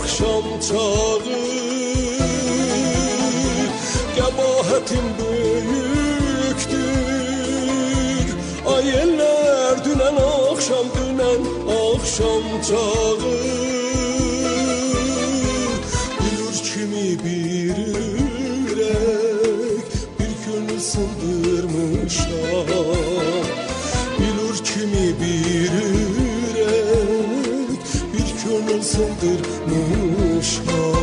axşam çağı qəbahətim böyükdür ay eller dünən axşam çağı bilir kimi bir ürək bir könül sındırmışam bilir kimi bir ürək bir könül sındırmışam.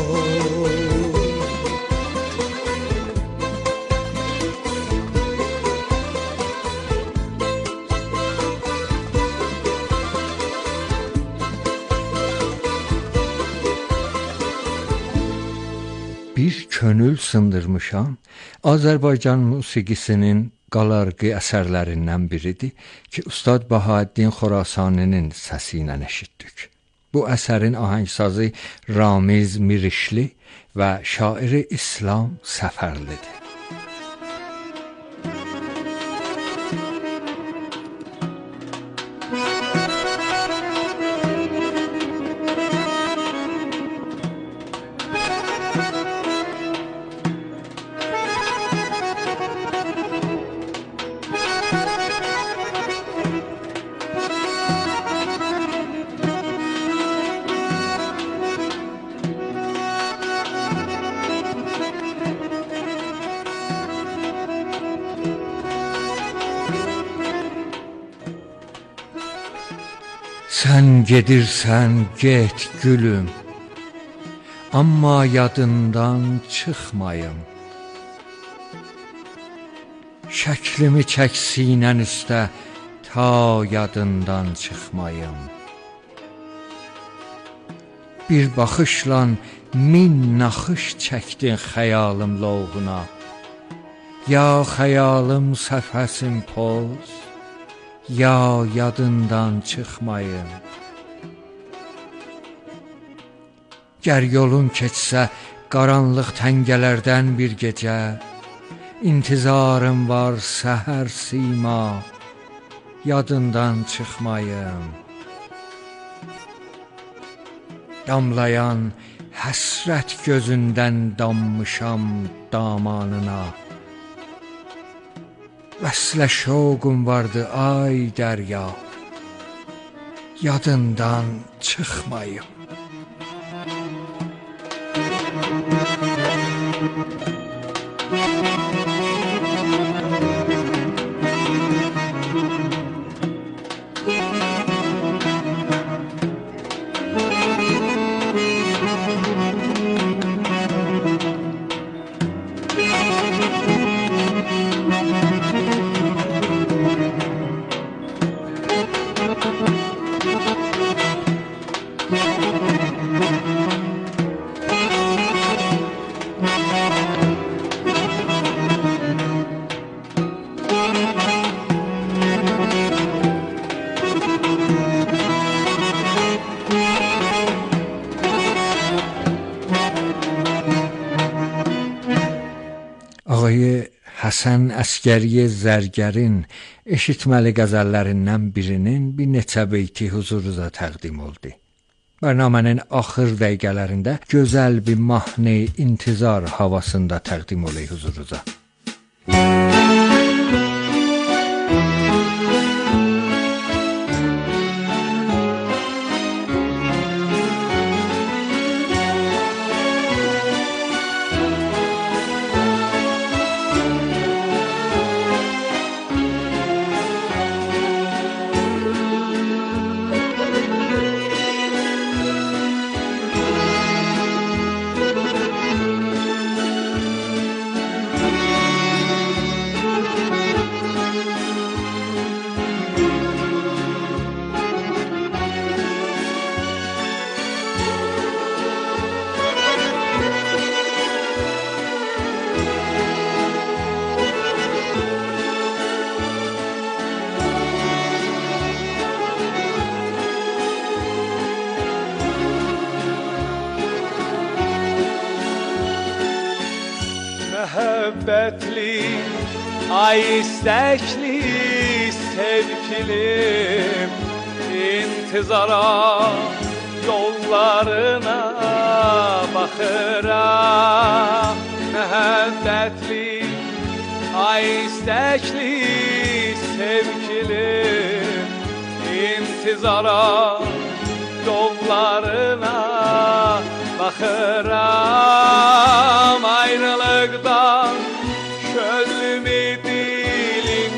Bir könül sındırmışam Azərbaycan musiqisinin qalarqı əsərlərindən biridir ki, Ustad Bahaəddin Xorasaninin səsi ilə eşitdik. Bu əsərin ahəngsazı Ramiz Mirişli və şairi İslam Səfərlidir. Sən gedirsən, get gülüm, amma yadından çıxmayım. Şəklimi çək sinən üstə, ta yadından çıxmayım. Bir baxışla min naxış çəkdin xəyalım loğuna. Ya xəyalım səfəsin poz, ya yadından çıxmayım. Gər yolun keçsə qaranlıq təngələrdən bir gecə, intizarım var səhər sima, yadından çıxmayım. Damlayan həsrət gözündən dammışam damanına. Vəslə şoqum vardı ay dərya, yadından çıxmayım. Ağayı Həsən Əskəri Zərgərin eşitməli qəzəllərindən birinin bir neçə beyti huzurunuza təqdim oldu. Bərnamənin axır dəqiqələrində gözəl bir mahnı intizar havasında təqdim olay huzurunuza. Məhəbbətli, ay istəkli sevgilim, intizara yollarına baxıram. Məhəbbətli, ay istəkli sevgilim, intizara yollarına baxıram. Ayrılıqdan könlümü dilim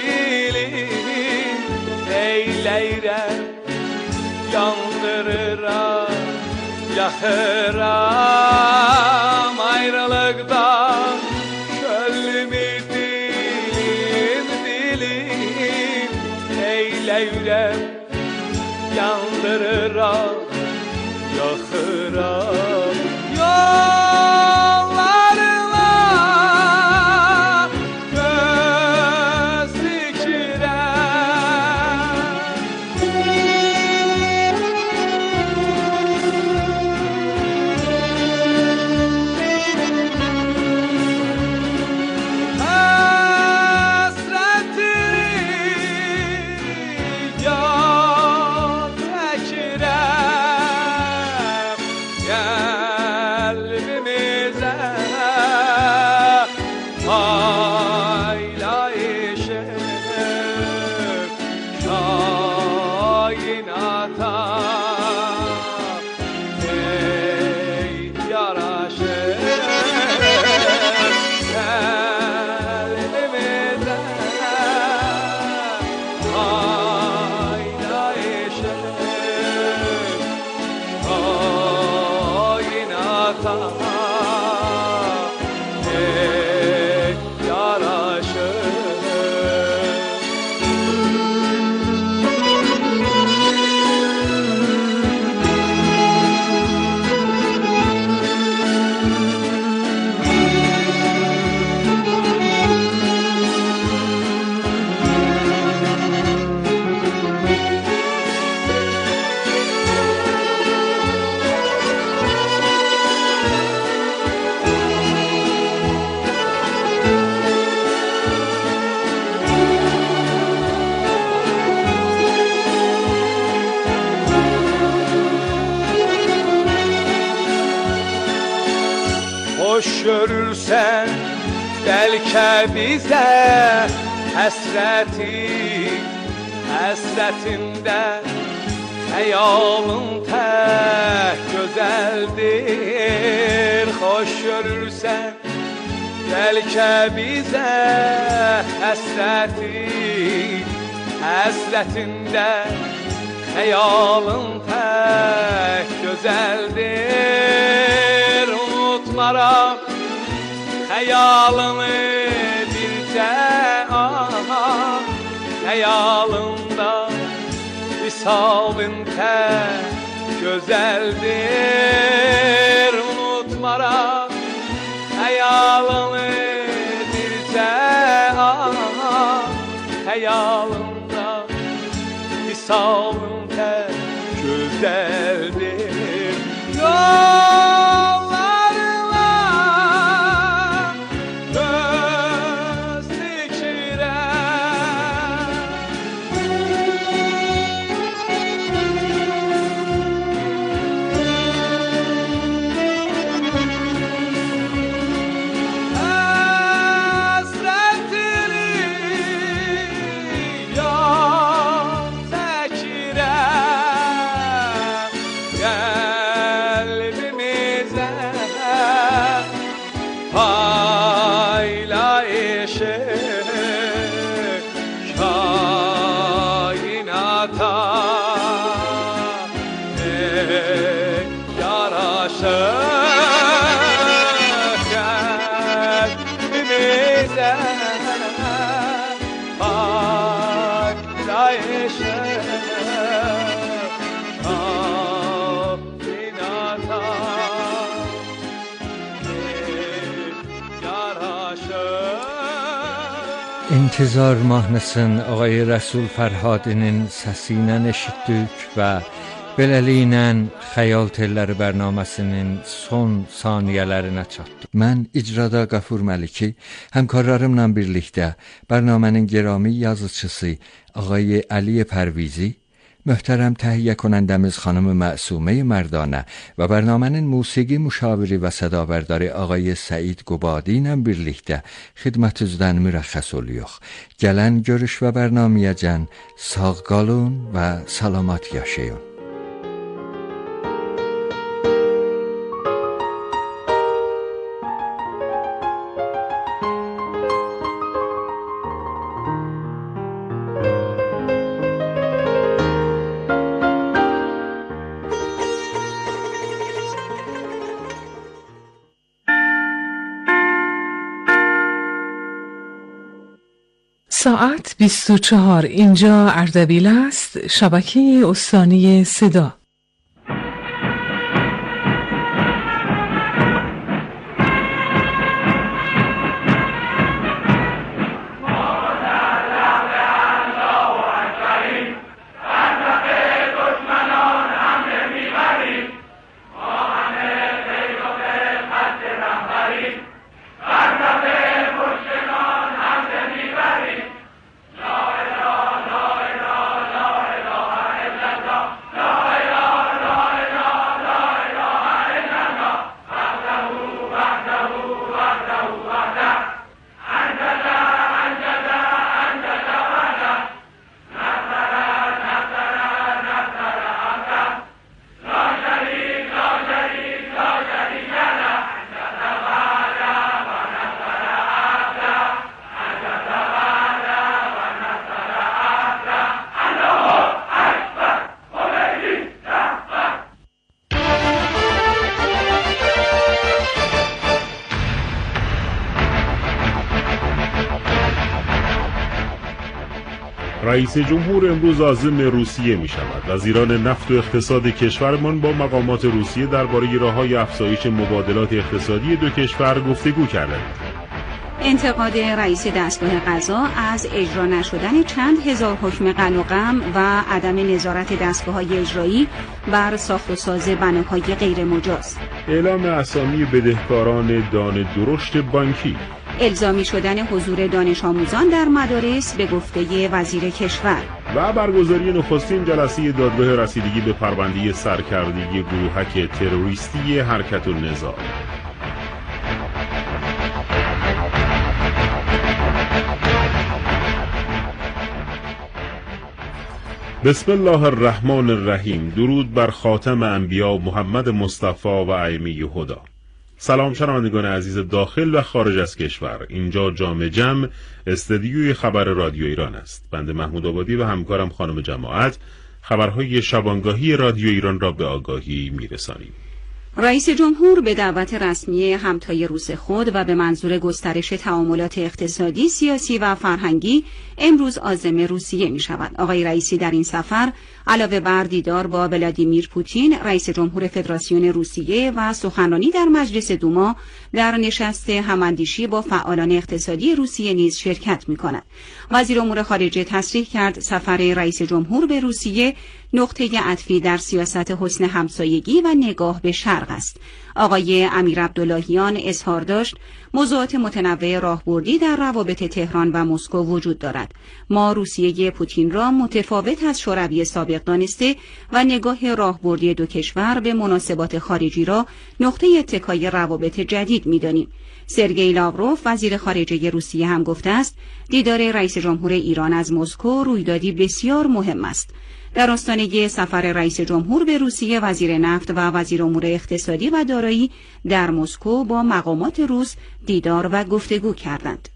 eyləyirəm, yandırıram, yaxıram. Ayrılıqdan könlümü dilim eyləyirəm, yandırıram, yaxıram. Yollarına göz dikirəm, həsrətini yad çəkirəm. Qəlbimizə paylayışıb kainata ey yaraşır. Qəlbimizə paylayışıb kainata ey yaraşır. Hoş görürsən bəlkə bizə həsrətində xəyalın tək gözəldir. Hoş görürsən bəlkə bizə həsrətində xəyalın tək gözəldir. Unutmaram xəyalını bircə, xəyalımda visalın tək gözəldir. Unutmaram xəyalını bircə, xəyalımda visalın tək gözəldir. Yollarına göz dikirəm, həsrətini yad çəkirəm. Qəlbimizə paylayışıb kainata ey yaraşır. Qəlbimizə paylayışıb kainata ey yaraşır. İntizar mahnısını Ağay Rəsul Fərhadinin səsi ilə eşitdik və beləliklə Xəyal Telləri bərnaməsinin son saniyələrinə çatdıq. Mən icrada Qafur Məliki, həmkarlarımla birlikdə bərnamənin gərami yazıçısı Ağay Əli Pərvizi, محترم تهیه کنندemiz خانم معصومه مردانه ve برنamenin musiqi müşaviri və sədavərdari ağay Səid Qubadi ilə birlikdə xidmətinizdən mürəxxəs oluyor. Gələn görüş və bərnaməyəcən sağ qalın və salamat yaşayın. ساعت 24 اینجا اردبیل است، شبکه استانی صدا. رئیس جمهور امروز عازم روسیه می شود. وزیران نفت و اقتصاد کشورمان با مقامات روسیه درباره راه‌های افزایش مبادلات اقتصادی دو کشور گفتگو کردند. انتقاد رئیس دستگاه قضا از اجرا نشدن چند هزار حکم قن و غم و عدم نظارت دستگاه‌های اجرایی بر ساخت و ساز بناهای غیر مجاز. اعلام اسامی بدهکاران دانه درشت بانکی. الزامی شدن حضور دانش آموزان در مدارس به گفته وزیر کشور. و برگزاری نخستین جلسه دادگاه رسیدگی به پرونده سرکردگی گروهک تروریستی حرکت النظام. بسم الله الرحمن الرحیم. درود بر خاتم انبیا محمد مصطفی و ائمه هدا. سلام شنوندگان عزیز داخل و خارج از کشور. اینجا جام جم استدیوی خبر رادیو ایران است. بنده محمود آبادی و همکارم خانم جماعت خبرهای شبانگاهی رادیو ایران را به آگاهی میرسانیم. رئیس جمهور به دعوت رسمی همتای روس خود و به منظور گسترش تعاملات اقتصادی، سیاسی و فرهنگی امروز عازم روسیه می شود. آقای رئیسی در این سفر علاوه بر دیدار با ولادیمیر پوتین رئیس جمهور فدراسیون روسیه و سخنرانی در مجلس دوما در نشست هماندیشی با فعالان اقتصادی روسیه نیز شرکت می کند. وزیر امور خارجه تصریح کرد سفر رئیس جمهور به روسیه نقطه عطفی در سیاست حسن همسایگی و نگاه به شرق است. آقای امیر عبداللهیان اظهار داشت موضوعات متنوع راهبردی در روابط تهران و مسکو وجود دارد. ما روسیه پوتین را متفاوت از شوروی سابق دانسته و نگاه راهبردی دو کشور به مناسبات خارجی را نقطه اتکای روابط جدید می‌دانیم. سرگئی لاوروف وزیر خارجه روسیه هم گفته است دیدار رئیس جمهور ایران از مسکو رویدادی بسیار مهم است. در آستانه سفر رئیس جمهور به روسیه وزیر نفت و وزیر امور اقتصادی و دارایی در مسکو با مقامات روس دیدار و گفتگو کردند.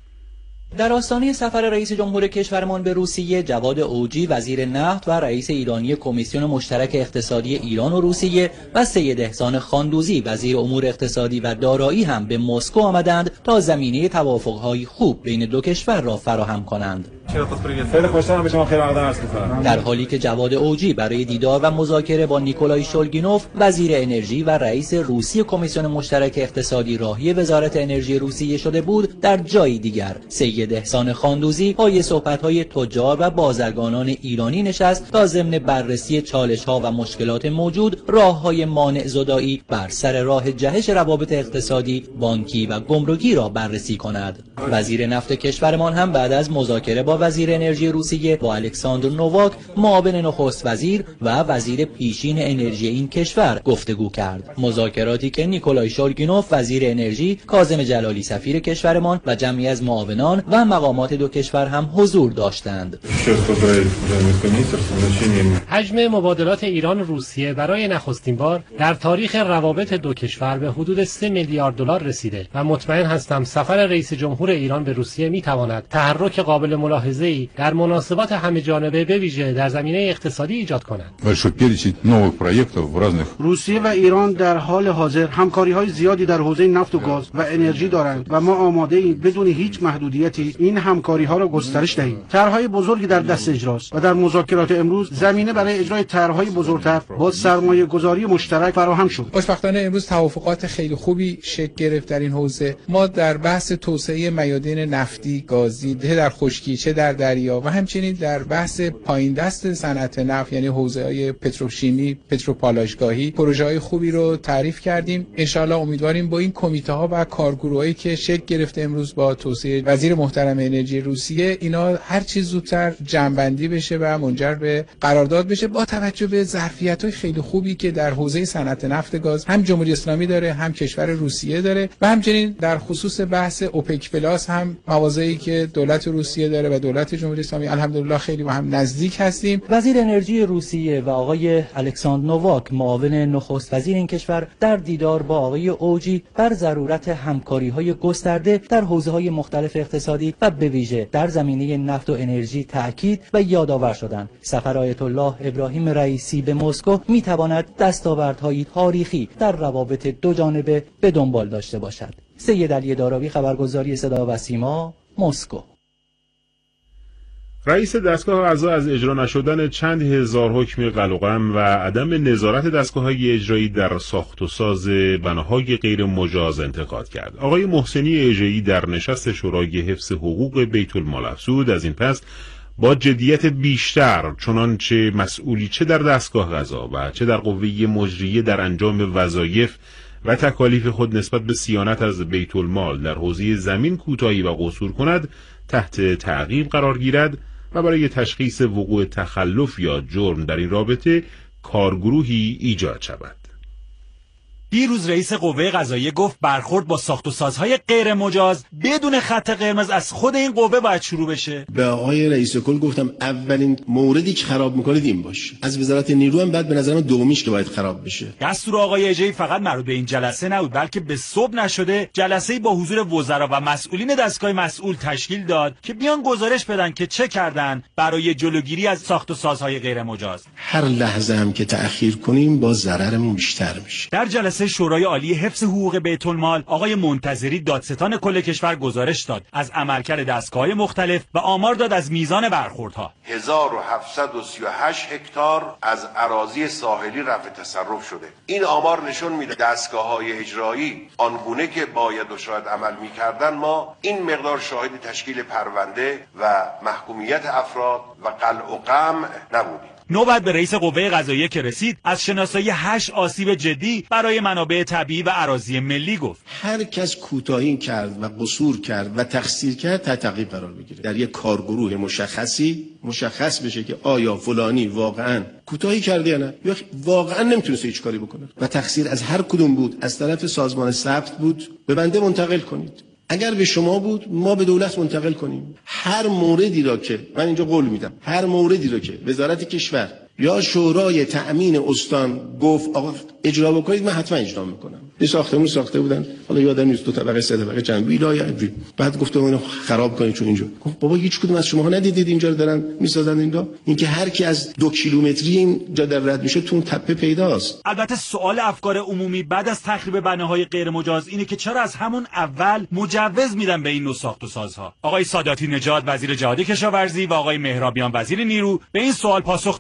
در آستانه سفر رئیس جمهور کشورمان به روسیه جواد اوجی وزیر نفت و رئیس ایرانی کمیسیون مشترک اقتصادی ایران و روسیه و سید احسان خاندوزی وزیر امور اقتصادی و دارایی هم به مسکو آمدند تا زمینه توافق‌های خوب بین دو کشور را فراهم کنند. خیلی خوشحالم به شما خیلی عرض می‌کنم. در حالی که جواد اوجی برای دیدار و مذاکره با نیکولای شولگینوف وزیر انرژی و رئیس روسی کمیسیون مشترک اقتصادی راهی وزارت انرژی روسیه شده بود، در جای دیگر سید احسان خاندوزی پای صحبت‌های تجار و بازرگانان ایرانی نشست تا ضمن بررسی چالش‌ها و مشکلات موجود راه‌های مانع زدایی بر سر راه جهش روابط اقتصادی، بانکی و گمرکی را بررسی کند. وزیر نفت کشورمان هم بعد از مذاکره با وزیر انرژی روسیه با الکساندر نوواک معاون نخست وزیر و وزیر پیشین انرژی این کشور گفتگو کرد. مذاکراتی که نیکولای شولگینوف وزیر انرژی، کاظم جلالی سفیر کشورمان و جمعی از معاونان و مقامات دو کشور هم حضور داشتند. حجم مبادلات ایران و روسیه برای نخستین بار در تاریخ روابط دو کشور به حدود 3 میلیارد دلار رسیده و مطمئن هستم سفر رئیس جمهور ایران به روسیه میتواند تحرک قابل ملاحظه‌ای در مناسبات همه جانبه به ویژه در زمینه اقتصادی ایجاد کند. روسیه و ایران در حال حاضر همکاری‌های زیادی در حوزه نفت و گاز و انرژی دارند و ما آماده‌ایم بدون هیچ محدودیتی این همکاری‌ها را گسترش دهیم. طرح‌های بزرگی در دست اجراست و در مذاکرات امروز زمینه برای اجرای طرح‌های بزرگتر با سرمایه‌گذاری مشترک فراهم شد. خوشبختانه امروز توافقات خیلی خوبی شکل گرفت در این حوزه. ما در بحث توسعه میادین نفتی، گازی، چه در خشکی چه در دریا و همچنین در بحث پایین دست صنعت نفت یعنی حوزه‌های پتروشیمی، پتروپالایشگاهی پروژه‌های خوبی رو تعریف کردیم. ان شاءالله امیدواریم با این کمیته‌ها و کارگروهایی که شکل گرفته امروز با توسعه وزیر محترم انرژی روسیه اینا هر چه زودتر جمع‌بندی بشه و منجر به قرارداد بشه با توجه به ظرفیت‌های خیلی خوبی که در حوزه صنعت نفت گاز هم جمهوری اسلامی داره، هم کشور روسیه داره و همچنین در خصوص بحث اوپک پلاس هم مواضعی که دولت روسیه داره و دولت جمهوری اسلامی الحمدلله خیلی با هم نزدیک هستیم. وزیر انرژی روسیه و آقای الکساندر نوواک معاون نخست وزیر این کشور در دیدار با آقای اوجی بر ضرورت همکاری‌های گسترده در حوزه‌های مختلف اقتصادی و به ویژه در زمینه نفت و انرژی تأکید و یادآور شدند. سفر آیت الله ابراهیم رئیسی به مسکو می‌تواند دستاوردهای تاریخی در روابط دو جانبه به دنبال داشته باشد. سید علی داراوی، خبرگزاری صدا و سیما، مسکو. رئیس دستگاه قضا از اجرا نشدن چند هزار حکم قلقم و عدم نظارت دستگاه‌های اجرایی در ساخت و ساز بناهای غیر مجاز انتقاد کرد. آقای محسنی اژه‌ای در نشست شورای حفظ حقوق بیت المال افزود از این پس با جدیت بیشتر چنانچه مسئولی چه در دستگاه قضا و چه در قوه مجریه در انجام وظایف و تکالیف خود نسبت به صیانت از بیت المال در حوزه زمین کوتاهی و قصور کند تحت تعقیب قرار گیرد و برای تشخیص وقوع تخلف یا جرم در این رابطه کارگروهی ایجاد شود. دیروز رئیس قوه قضاییه گفت برخورد با ساخت و سازهای غیر مجاز بدون خط قرمز از خود این قوه باید شروع بشه. به آقای رئیس کل گفتم اولین موردی که خراب میکنید این باشه. از وزارت نیرو هم بعد به نظر من دومیش که باید خراب بشه. دستور آقای اژه‌ای فقط مربوط به این جلسه نبود بلکه به صبح نشده جلسه‌ای با حضور وزرا و مسئولین دستگاه مسئول تشکیل داد که بیان گزارش بدن که چه کردن برای جلوگیری از ساخت و سازهای غیر مجاز. هر لحظه هم که تأخیر کنیم با ضررمون بیشتر میشه. در جلسه شورای عالی حفظ حقوق بیت المال آقای منتظری دادستان کل کشور گزارش داد از عملکرد دستگاه‌های مختلف و آمار داد از میزان برخوردها. 1738 هکتار از اراضی ساحلی رفع تصرف شده. این آمار نشون میده دستگاه‌های اجرایی آنگونه که باید و شاید عمل می‌کردن ما این مقدار شاهد تشکیل پرونده و محکومیت افراد و قلع و قمع نبودیم. نوبت به رئیس قوه قضاییه که رسید از شناسایی 8 آسیب جدی برای منابع طبیعی و اراضی ملی گفت. هر کس کوتاهی کرد و قصور کرد و تقصیر کرد تحت تعقیب قرار بگیره. در یک کارگروه مشخصی مشخص بشه که آیا فلانی واقعاً کوتاهی کرده یا نه یا واقعاً نمیتونست هیچ کاری بکنه و تقصیر از هر کدوم بود از طرف سازمان ثبت بود به بنده منتقل کنید. اگر به شما بود ما به دولت منتقل کنیم. هر موردی را که من اینجا قول میدم هر موردی را که وزارت کشور یا شورای تأمین استان گفت آقا اجرا بکنید من حتما اجرا میکنم. یه ساختمون ساخته بودن حالا یادم نیست 2 طبقه 3 طبقه چند ویلای بعد گفتم اینو خراب کنید چون اینجا گفت بابا هیچ کدوم از شماها ندیدید اینجا رو دارن میسازن اینجا اینکه هر کی از 2 کیلومتری اینجا در رد میشه تو اون تپه پیداست. البته سوال افکار عمومی بعد از تخریب بناهای غیر مجاز اینه که چرا از همون اول مجوز میدن به این نوع ساخت و سازها. آقای ساداتی نژاد وزیر جهاد کشاورزی و آقای مهرابیان وزیر نیرو به این سوال پاسخ دادن.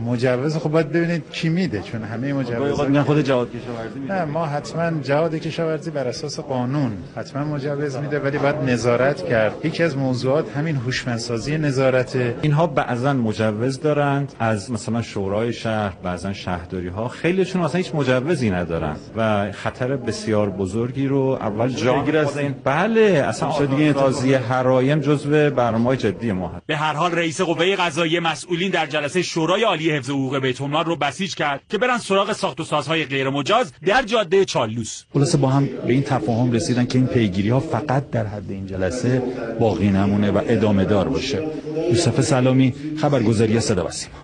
مجوز خب باید ببینید کی میده، چون همه مجوزات میگن خود جهاد کشاورزی میده. نه، ما حتما جهاد کشاورزی بر اساس قانون حتما مجوز میده، ولی باید نظارت کرد. یکی از موضوعات همین هوشمندسازی نظارت. اینها بعضا مجوز دارند از مثلا شورای شهر، بعضا شهرداری ها، خیلیشون اصلا هیچ مجوزی ندارن و خطر بسیار بزرگی رو اول جان خود بله اصلا دیگه این قضیه حرایم جزو برنامه‌های جدی ما هست. به هر حال رئیس قوه قضاییه مسئولین در جلسه شورای عالی حفظ حقوق بیت المال رو بسیج کرد که برن سراغ ساخت و سازهای غیر مجاز در جاده چالوس. خلاصه با هم به این تفاهم رسیدن که این پیگیری‌ها فقط در حد این جلسه باقی نمونه و ادامه دار باشه. یوسف سلامی، خبرگزاری صدا و سیما.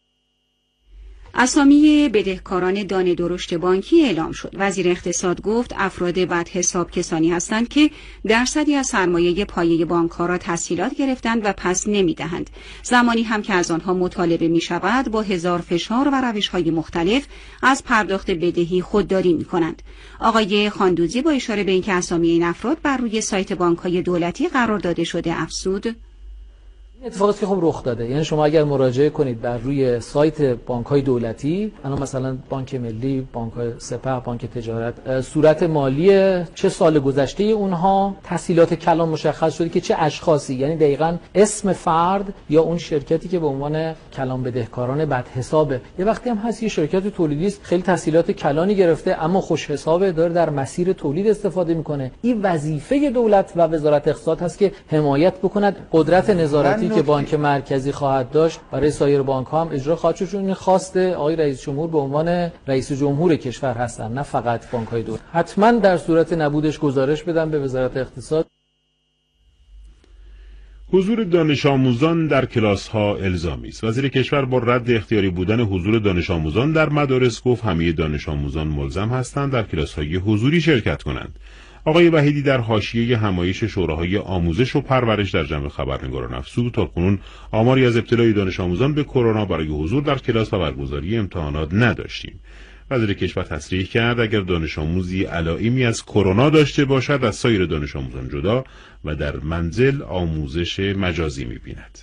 اسامی بدهکاران دانه درشت بانکی اعلام شد. وزیر اقتصاد گفت افراد بد حساب کسانی هستند که درصدی از سرمایه پایه بانک‌ها را تسهیلات گرفتند و پس نمی‌دهند. زمانی هم که از آنها مطالبه می‌شود با هزار فشار و روش‌های مختلف از پرداخت بدهی خودداری می‌کنند. آقای خاندوزی با اشاره به اینکه اسامی این افراد بر روی سایت بانک‌های دولتی قرار داده شده افزود: اتفاقی که خب رخ داده، یعنی شما اگر مراجعه کنید بر روی سایت بانک‌های دولتی، الان مثلا بانک ملی، بانک سپه، بانک تجارت، صورت مالی چه سال گذشته اونها، تسهیلات کلان مشخص شده که چه اشخاصی، یعنی دقیقاً اسم فرد یا اون شرکتی که به عنوان کلان بدهکاران بد حسابه. یه وقتی هم هست یه شرکت تولیدی است خیلی تسهیلات کلانی گرفته اما خوش حسابه، داره در مسیر تولید استفاده میکنه. این وظیفه دولت و وزارت اقتصاد هست که حمایت بکند. قدرت نظارتی که بانک مرکزی خواهد داشت برای سایر بانک‌ها هم اجرا خواهد شد، چون خواست آقای رئیس جمهور به عنوان رئیس جمهور کشور هستن، نه فقط بانک‌های دولت. حتما در صورت نبودش گزارش بدن به وزارت اقتصاد. حضور دانش آموزان در کلاس‌ها الزامی است. وزیر کشور با رد اختیاری بودن حضور دانش آموزان در مدارس گفت همه دانش آموزان ملزم هستند در کلاس‌های حضوری شرکت کنند. آقای وحیدی در حاشیه همایش شوراهای آموزش و پرورش در جمع خبرنگاران افزود تاکنون آماری از ابتلای دانش آموزان به کرونا برای حضور در کلاس و برگزاری امتحانات نداشتیم. وزیر کشور تصریح کرد اگر دانش آموزی علائمی از کرونا داشته باشد از سایر دانش آموزان جدا و در منزل آموزش مجازی می‌بیند.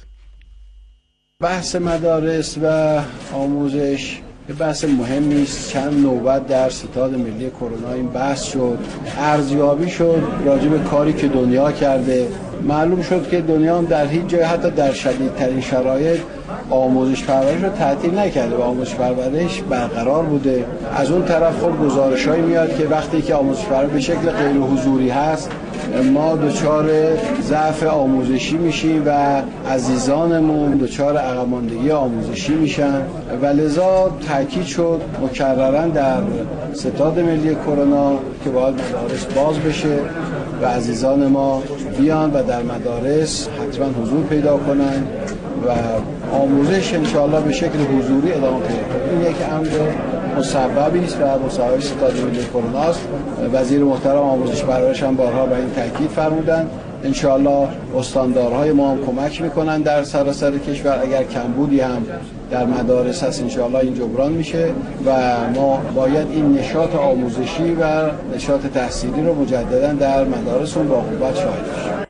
بحث مدارس و آموزش بحث مهمی است. چند نوبت در ستاد ملی کرونا این بحث شد، ارزیابی شد راجع به کاری که دنیا کرده. معلوم شد که دنیا هم در هیچ جای حتی در شدیدترین شرایط آموزش پرورش رو تعطیل نکرده و آموزش پرورش برقرار بوده. از اون طرف خب گزارش‌هایی میاد که وقتی که آموزش پرورش به شکل غیر حضوری هست ما دچار ضعف آموزشی میشیم و عزیزانمون دچار عقب ماندگی آموزشی میشن و لذا تاکید شد مکررن در ستاد ملی کرونا که باید مدارس باز بشه و عزیزان ما بیان و در مدارس حتما حضور پیدا کنن و آموزش انشاءالله به شکل حضوری ادامه پیدا کنه. این یک امر مسببی است و مسبب ستاد ملی کرونا است. وزیر محترم آموزش پرورش هم بارها بر این تاکید فرمودند. انشاءالله استاندارهای ما هم کمک میکنن در سراسر کشور. اگر کمبودی هم در مدارس هست انشاءالله این جبران میشه و ما باید این نشاط آموزشی و نشاط تحصیلی رو مجددا در مدارسون با قوت شاهد باشیم.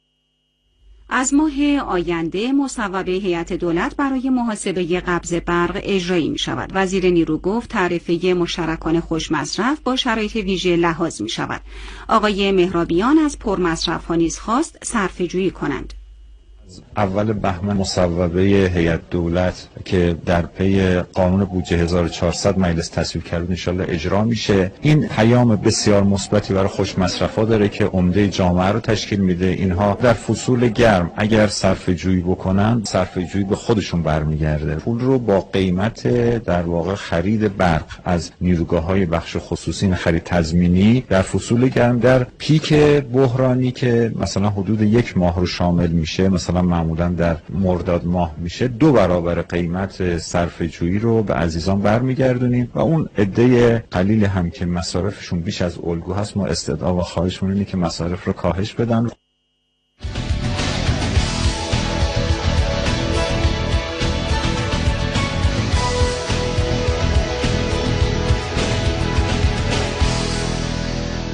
از ماه آینده مصوبه هیئت دولت برای محاسبه قبض برق اجرایی می شود. وزیر نیرو گفت تعرفه مشترکان خوشمصرف با شرایط ویژه لحاظ می شود. آقای مهرابیان از پرمصرف ها نیز خواست صرفه‌جویی کنند. اول بهمن مصوبه هیئت دولت که در پی قانون بودجه 1400 مجلس تصویب کرده ان شاءالله اجرا میشه. این پیام بسیار مثبتی برای خوش مصرفا داره که عمده جامعه رو تشکیل میده. اینها در فصول گرم اگر صرفه جویی بکنن صرفه جویی به خودشون برمیگرده. پول رو با قیمت در واقع خرید برق از نیروگاه‌های بخش خصوصی خرید تضمینی در فصول گرم در پیک بحرانی که مثلا حدود 1 ماه رو شامل میشه، مثلا معمولا در مرداد ماه میشه، 2 برابر قیمت صرفه جویی رو به عزیزان برمیگردونیم و اون عده قلیل هم که مصارفشون بیش از الگو هست ما استدعا و خواهشمون اینه که مصارف رو کاهش بدن.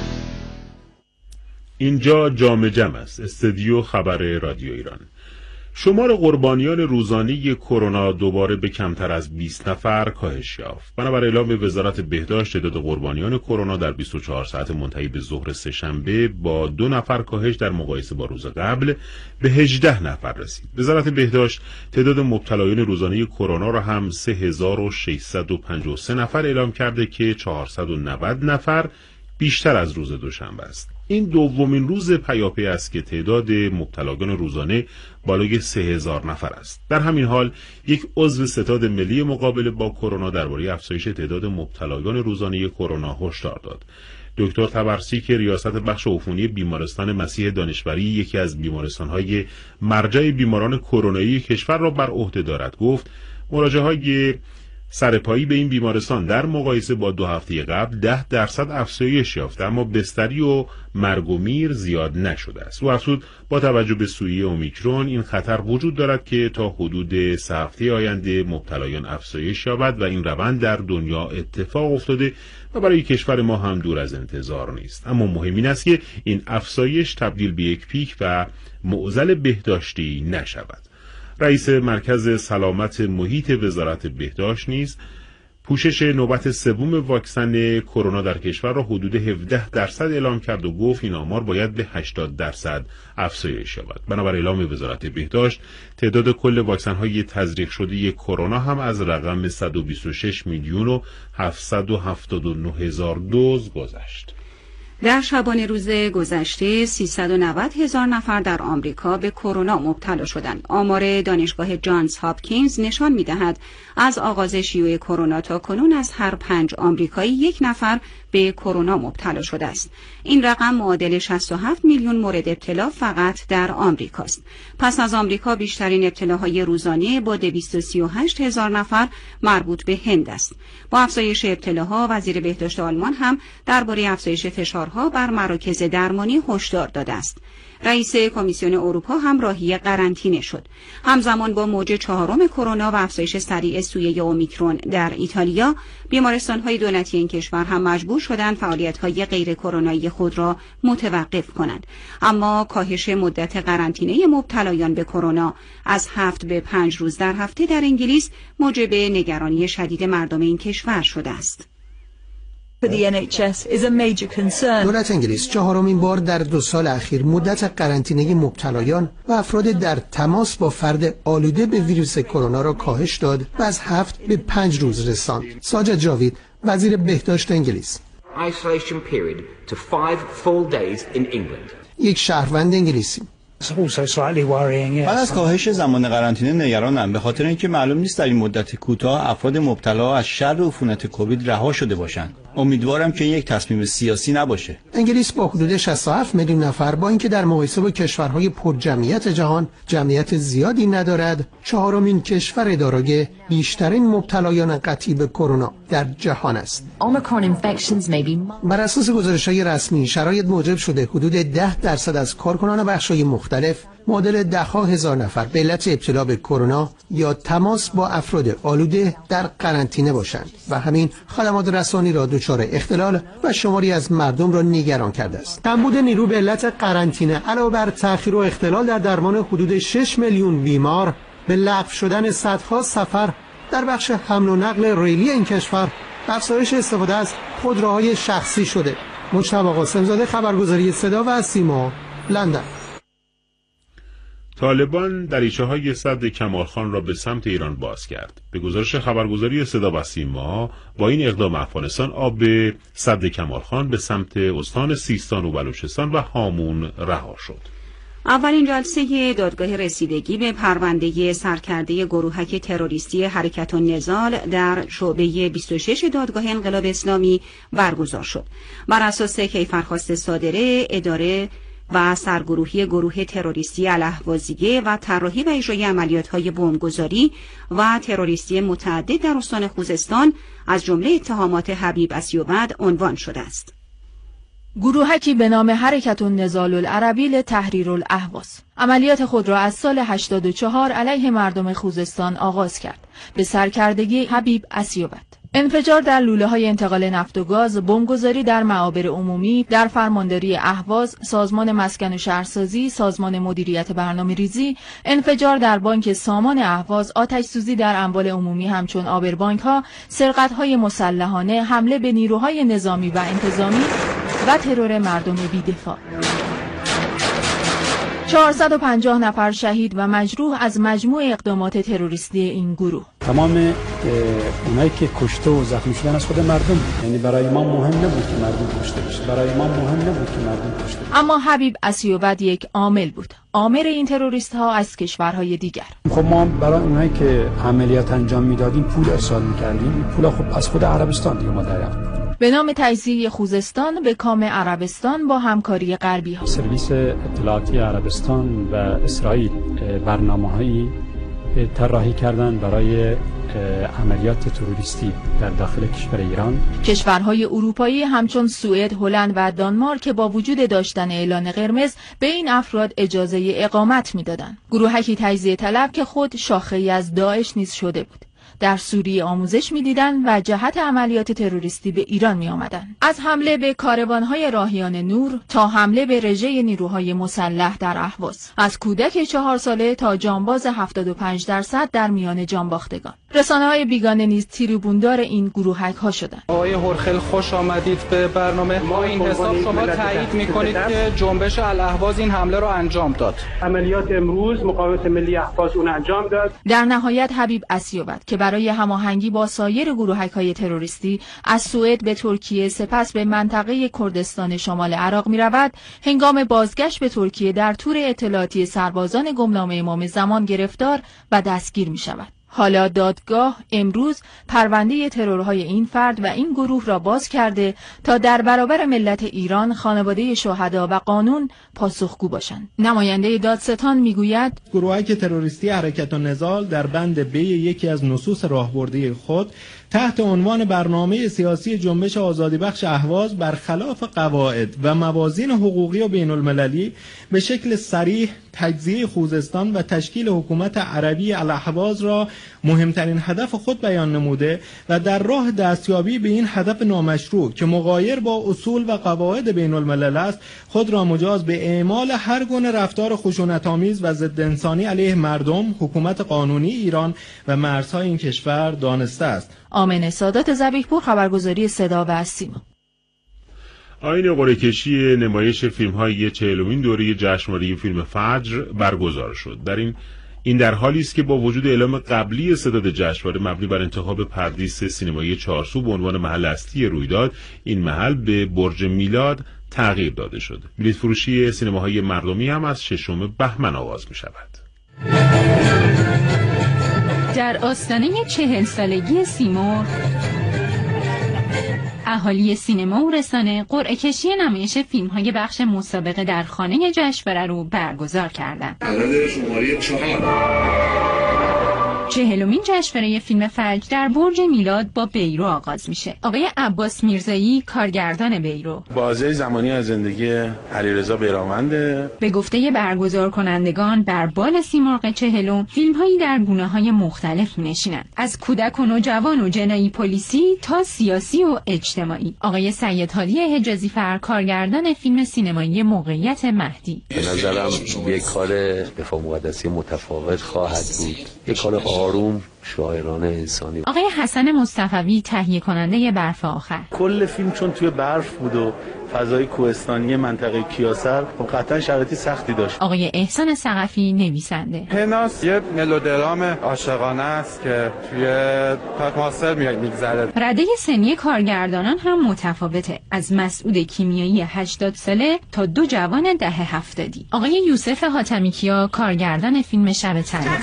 اینجا جام جم است، استودیو خبر رادیو ایران. شمار قربانیان روزانه کرونا دوباره به کمتر از 20 نفر کاهش یافت. بنابر اعلام وزارت بهداشت، تعداد قربانیان کرونا در 24 ساعت منتهی به ظهر سه‌شنبه با 2 نفر کاهش در مقایسه با روز قبل به 18 نفر رسید. وزارت بهداشت تعداد مبتلایان روزانه کرونا را هم 3653 نفر اعلام کرده که 490 نفر بیشتر از روز دوشنبه است. این دومین روز پیاپی است که تعداد مبتلایان روزانه بالای 3000 نفر است. در همین حال یک عضو ستاد ملی مقابله با کرونا درباره افزایش تعداد مبتلایان روزانه کرونا هشدار داد. دکتر تبرسی که ریاست بخش عفونی بیمارستان مسیح دانشوری، یکی از بیمارستان‌های مرجع بیماران کرونایی کشور را بر عهده دارد، گفت مراجعه‌های سرپایی به این بیمارستان در مقایسه با 2 هفته قبل 10% افزایش یافته، اما بستری و مرگ و میر زیاد نشده است. او افزود با توجه به سویه اومیکرون این خطر وجود دارد که تا حدود 3 هفته آینده مبتلایان افزایش یابد و این روند در دنیا اتفاق افتاده و برای کشور ما هم دور از انتظار نیست. اما مهم این است که این افزایش تبدیل به یک پیک و معضل بهداشتی نشود. رئیس مرکز سلامت محیط وزارت بهداشت نیز پوشش نوبت سوم واکسن کرونا در کشور را حدود 17% اعلام کرد و گفت این آمار باید به 80% افزایش یابد. بنابر اعلام وزارت بهداشت تعداد کل واکسن‌های تزریق شده کرونا هم از رقم 126 میلیون و 779 هزار دوز گذشت. در شبانه روز گذشته 390,000 نفر در آمریکا به کرونا مبتلا شدند. آمار دانشگاه جانز هاپکینز نشان می‌دهد از آغاز شیوع کرونا تا کنون از هر 5 آمریکایی 1 نفر به کرونا مبتلا شده است. این رقم معادل 67 میلیون مورد ابتلا فقط در آمریکاست. پس از آمریکا بیشترین ابتلاهای روزانه با 238,000 نفر مربوط به هند است. با افزایش ابتلاها، وزیر بهداشت آلمان هم درباره افزایش فشارها بر مراکز درمانی هشدار داده است. رئیس کمیسیون اروپا هم راهی قرنطینه شد. همزمان با موج 4 کرونا و افزایش سریع سویه اومیکرون در ایتالیا، بیمارستان‌های دولتی این کشور هم مجبور شدند فعالیت‌های غیر کرونایی خود را متوقف کنند. اما کاهش مدت قرنطینه مبتلایان به کرونا از 7 به 5 روز در هفته در انگلیس موجب نگرانی شدید مردم این کشور شده است. دولت انگلیس 4مین بار در 2 سال اخیر مدت قرنطینه مبتلایان و افراد در تماس با فرد آلوده به ویروس کرونا را کاهش داد و از 7 به 5 روز رساند. ساجد جاوید، وزیر بهداشت انگلیس: یک شهروند انگلیسی: من از کاهش زمان قرنطینه نگرانم، به خاطر اینکه معلوم نیست در این مدت کوتاه افراد مبتلا از شر عفونت کووید رها شده باشند. امیدوارم که یک تصمیم سیاسی نباشه. انگلیس با حدود 67 میلیون نفر با اینکه در مقایسه با کشورهای پرجمعیت جهان جمعیت زیادی ندارد، 4مین کشور دارای بیشترین مبتلایان قطعی به کرونا در جهان است. بر اساس گزارش‌های رسمی، شرایط موجب شده حدود 10% از کارکنان بخش‌های مختلف معادل 10,000 نفر به علت ابتلا به کرونا یا تماس با افراد آلوده در قرنطینه باشند و همین خدمات رسانی را دچار اختلال و شماری از مردم را نگران کرده است. کمبود نیرو به علت قرنطینه علاوه بر تأخیر و اختلال در درمان حدود 6 میلیون بیمار، به لغو شدن صدها سفر در بخش حمل و نقل ریلی این کشور، افزایش استفاده از خودروهای شخصی شده. مجتبی قاسم‌زاده، خبرگزاری صدا و سیما، لندن. طالبان دریچه‌های سد کمالخان را به سمت ایران باز کرد. به گزارش خبرگزاری صدا و سیما، با این اقدام افغانستان آب به سد کمالخان به سمت استان سیستان و بلوچستان و هامون رها شد. اولین جلسه دادگاه رسیدگی به پرونده سرکرده گروهک تروریستی حرکت النضال در شعبه 26 دادگاه انقلاب اسلامی برگزار شد. بر اساس کیفرخواست صادره، اداره و سرگروهی گروه تروریستی الاهوازیه و طراحی و اجرای عملیات‌های بمبگذاری و تروریستی متعدد در استان خوزستان از جمله اتهامات حبیب اسیوبد عنوان شده است. گروهکی به نام حرکت النضال العربی لتحریر الاهواز عملیات خود را از سال 84 علیه مردم خوزستان آغاز کرد به سرکردگی حبیب اسیوبد. انفجار در لوله‌های انتقال نفت و گاز، بمبگذاری در معابر عمومی، در فرمانداری اهواز، سازمان مسکن و شهرسازی، سازمان مدیریت برنامه‌ریزی، انفجار در بانک سامان اهواز، آتش‌سوزی در اموال عمومی همچون آبربانک‌ها، سرقت‌های مسلحانه، حمله به نیروهای نظامی و انتظامی و ترور مردم بی‌دفاع. 450 نفر شهید و مجروح از مجموع اقدامات تروریستی این گروه. تمام اونایی که کشته و زخمی شدن از خود مردم، یعنی برای ما مهم نبود که مردم کشته بشه، برای ما مهم نبود که مردم کشته بشه. اما حبیب اسیوبد یک عامل بود، آمر این تروریست ها از کشورهای دیگر. خب ما برای اونایی که عملیات انجام میدادیم پول ارسال میکردیم، پول خب از خود عربستان دیگه ما دریافت. به نام تجزیه خوزستان به کام عربستان با همکاری غربی ها. سرویس اطلاعاتی عربستان و اسرائیل برنامه‌هایی طراحی کردن برای عملیات تروریستی در داخل کشور ایران. کشورهای اروپایی همچون سوئد، هلند و دانمارک که با وجود داشتن اعلان قرمز به این افراد اجازه اقامت میدادند. گروهکی تجزیه طلب که خود شاخه‌ای از داعش نیز شده بود. در سوریه آموزش می‌دیدند و جهت عملیات تروریستی به ایران می‌آمدند. از حمله به کاروان‌های راهیان نور تا حمله به رژه نیروهای مسلح در اهواز، از کودک 4 ساله تا جانباز 75% در میان جانباختگان. رسانه‌های بیگانه نیز تریبوندار این گروهک‌ها شدند. آقای هرخل خوش آمدید به برنامه. ما این حساب شما تایید می‌کنید که جنبش الاهواز این حمله را انجام داد. عملیات امروز مقاومت ملی اهواز اون انجام داد. در نهایت حبیب اسیوبد که برای هماهنگی با سایر گروهک‌های تروریستی از سوئد به ترکیه سپس به منطقه کردستان شمال عراق می‌رود، هنگام بازگشت به ترکیه در تور اطلاعاتی سربازان گمنامه امام زمان گرفتار و دستگیر می‌شود. حالا دادگاه امروز پرونده ترورهای این فرد و این گروه را باز کرده تا در برابر ملت ایران، خانواده شهدا و قانون پاسخگو باشند. نماینده دادستان میگوید گروه‌های تروریستی حرکت النضال در بند ب یکی از نصوص راهبردی خود تحت عنوان برنامه سیاسی جنبش آزادی بخش اهواز برخلاف قواعد و موازین حقوقی و بین المللی به شکل صریح تجزیه خوزستان و تشکیل حکومت عربی الاهواز را مهمترین هدف خود بیان نموده و در راه دستیابی به این هدف نامشروع که مغایر با اصول و قواعد بین الملل است، خود را مجاز به اعمال هر گونه رفتار خشونت‌آمیز و ضد انسانی علیه مردم، حکومت قانونی ایران و مرزهای این کشور دانسته است. آمنه سادات ذبیح‌پور، خبرگزاری صدا و سیما. آیین قرعه‌کشی نمایش فیلم‌های 40مین دوره جشنواره فیلم فجر برگزار شد. این در حالی است که با وجود اعلام قبلی ستاد جشنواره مبنی بر انتخاب پردیس سینمایی چارسو به عنوان محل اصلی رویداد، این محل به برج میلاد تغییر داده شد. بلیط فروشی سینماهای مردمی هم از 6 بهمن آغاز می شود. در آستانه 40 سالگی سیمرغ، اهالی سینما و رسانه قرعه کشی نمایش فیلم‌های بخش مسابقه در خانه جشنواره رو برگزار کردند. عدد شماره 4 40مین جشنواره فیلم فجر در برج میلاد با بیرو آغاز میشه. آقای عباس میرزایی، کارگردان بیرو، بازه زمانی از زندگی علیرضا بیرانونده. به گفته برگزار کنندگان بر بال سیمرغ 40 فیلم‌هایی در گونه‌های مختلف می‌نشینند، از کودک و نوجوان و جنایی پلیسی تا سیاسی و اجتماعی. آقای سید هادی حجازی فر، کارگردان فیلم سینمایی موقعیت مهدی، به نظرم یک کار دفاع مقدسی متفاوت خواهد بود، یک کار آروم، شاعرانه، انسانی. آقای حسن مصطفی، تهیه کننده برف آخر، کل فیلم چون توی برف بود و فضای کوهستانی منطقه کیاسر، خب قطعا شرایطی سختی داشت. آقای احسان ثقفی، نویسنده. پناس یه ملودرام عاشقانه است که توی پاتماسر میگذره. رده سنی کارگردانان هم متفاوته، از مسعود کیمیایی 80 ساله تا 2 جوان دهه 70. آقای یوسف حاتمیکیا، کارگردان فیلم شب طلا،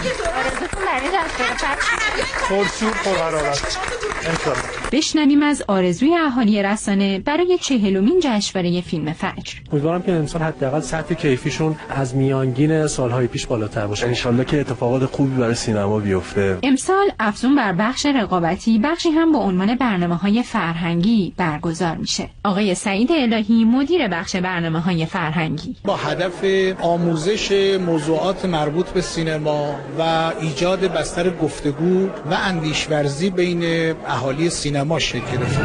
پرشور پرحرارت. بشنویم از آرزوی اهالی رسانه برای 40مین جشنواره جشنواره فیلم فجر. امیدوارم که امسال حداقل سطح کیفیشون از میانگین سالهای پیش بالاتر باشه. ان شاءالله که اتفاقات خوبی برای سینما بیفته. امسال افزون بر بخش رقابتی، بخشی هم با عنوان برنامه‌های فرهنگی برگزار میشه. آقای سعید الهی مدیر بخش برنامه‌های فرهنگی با هدف آموزش موضوعات مربوط به سینما و ایجاد بستر گفتگو و اندیش‌ورزی بین اهالی سینما شکل گرفته.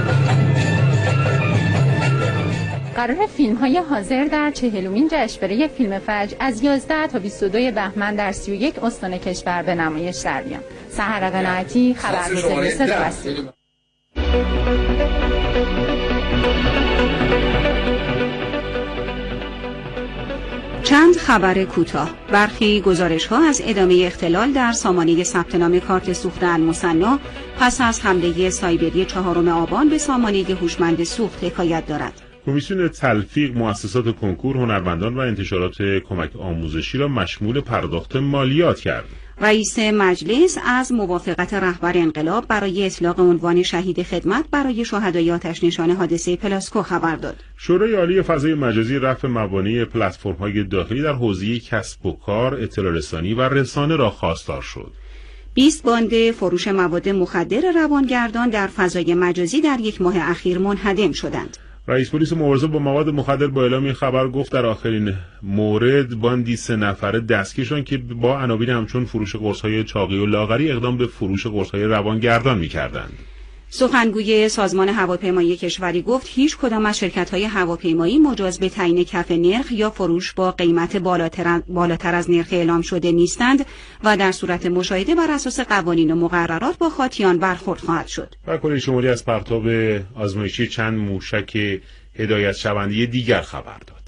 قرار فیلم‌های حاضر در 40مین جشنواره فیلم فجر از 11 تا 22 بهمن در 31 استان کشور به نمایش در میان. سحر قناعتی، خبرگزاری صداوسیما. چند خبر کوتاه. برخی گزارش‌ها از ادامه اختلال در سامانه ثبت نام کارت سوخت المثنا پس از حمله سایبری 4 آبان به سامانه هوشمند سوخت حکایت دارد. کمیسیون تلفیق مؤسسات کنکور، هنرمندان و انتشارات کمک آموزشی را مشمول پرداخت مالیات کرد. رئیس مجلس از موافقت رهبر انقلاب برای اطلاق عنوان شهید خدمت برای شهدای آتش‌نشان حادثه پلاسکو خبر داد. شورای عالی فضای مجازی رفع موانع پلتفرم‌های داخلی در حوزه کسب و کار، اطلاع رسانی و رسانه را خواستار شد. 20 باند فروش مواد مخدر روانگردان در فضای مجازی در یک ماه اخیر منهدم شدند. رئیس پلیس مبارزه با مواد مخدر با اعلام این خبر گفت در آخرین مورد باندی 3 نفره دستگیر شدند که با عناوین همچون فروش قرص‌های چاقی و لاغری اقدام به فروش قرص‌های روانگردان می‌کردند. سخنگوی سازمان هواپیمایی کشوری گفت هیچ کدام از شرکت‌های هواپیمایی مجاز به تعیین کف نرخ یا فروش با قیمت بالاتر از نرخ اعلام شده نیستند و در صورت مشاهده بر اساس قوانین و مقررات با خاطیان برخورد خواهد شد. و کلی شماری از پرتاب آزمایشی چند موشک هدایت شونده دیگر خبر داد.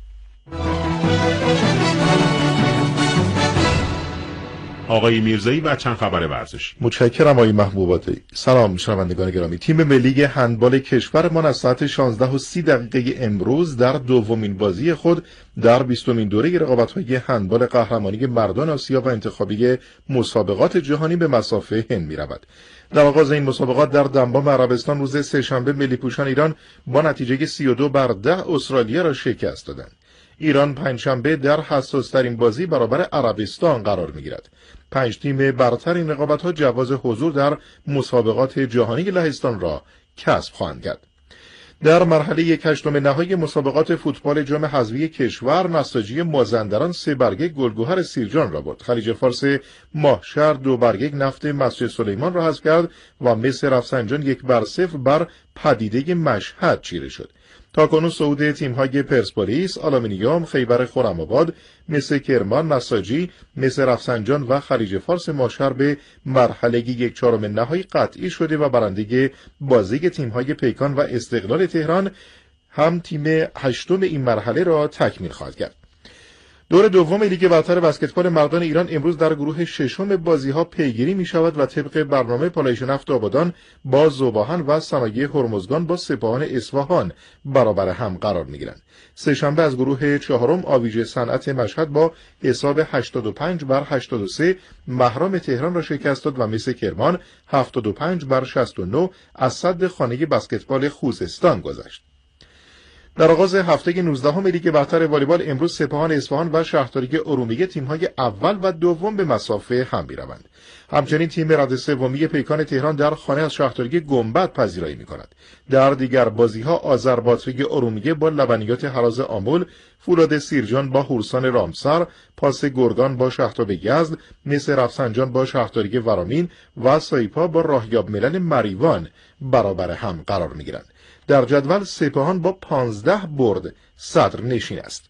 آقای میرزایی و چند خبر ورزشی. متشکرم آقای محبوباتی. سلام شنوندگان گرامی. تیم ملی هندبال کشورمان از ساعت 16:30 امروز در دومین بازی خود در 20مین دوره رقابت‌های هندبال قهرمانی مردان آسیا و انتخابی مسابقات جهانی به مسافه هند می‌رود. در آغاز این مسابقات در دنبام عربستان روز سه‌شنبه ملی پوشان ایران با نتیجه 32-10 استرالیا را شکست دادند. ایران پنجشنبه در حساس‌ترین بازی برابر عربستان قرار می‌گیرد. 5 تیم برتر این رقابت‌ها جواز حضور در مسابقات جهانی لهستان را کسب خواهند کرد. در مرحله 1/8 نهایی مسابقات فوتبال جام حذفی کشور، نساجی مازندران 3 برگه گلگهر سیرجان را برد. خلیج فارس ماهشهر 2 برگه نفت مسجد سلیمان را حذف کرد و مس رفسنجان 1-0 بر پدیده مشهد چیره شد. تاکنون صعود تیم‌های پرسپولیس، آلومینیوم، خیبر خرم‌آباد، مس کرمان، نساجی، مس رفسنجان و خلیج فارس ماهشهر به مرحله 1/4 نهایی قطعی شده و برنده بازی تیم‌های پیکان و استقلال تهران هم تیم 8 این مرحله را تکمیل خواهد کرد. دور دوم لیگ برتر بسکتبال مردان ایران امروز در گروه ششم بازی‌ها پیگیری می‌شود و طبق برنامه پالایش نفت آبادان با ذوباهن و صنایع هرمزگان با سپاهان اصفهان برابر هم قرار می‌گیرند. سه‌شنبه از گروه چهارم آویژه صنعت مشهد با حساب 85-83 مهرام تهران را شکست داد و مس کرمان 75-69 از سد خانه بسکتبال خوزستان گذشت. در آغاز هفته 19 لیگ برتر والیبال امروز سپاهان اصفهان و شهرداری ارومیه تیم‌های اول و دوم به مسافه هم می‌روند. همچنین تیم رد سومی پیکان تهران در خانه از شهرداری گنبد پذیرایی می‌کند. در دیگر بازی‌ها آذربایجان ارومیه با لبنیات هراز آمل، فولاد سیرجان با هورسان رامسر، پاس گرگان با شهرتاب یزد، مس رفسنجان با شهرداری ورامین و سایپا با راهیاب ملل مریوان برابر هم قرار می‌گیرند. در جدول سپاهان با 15 برد صدر نشین است.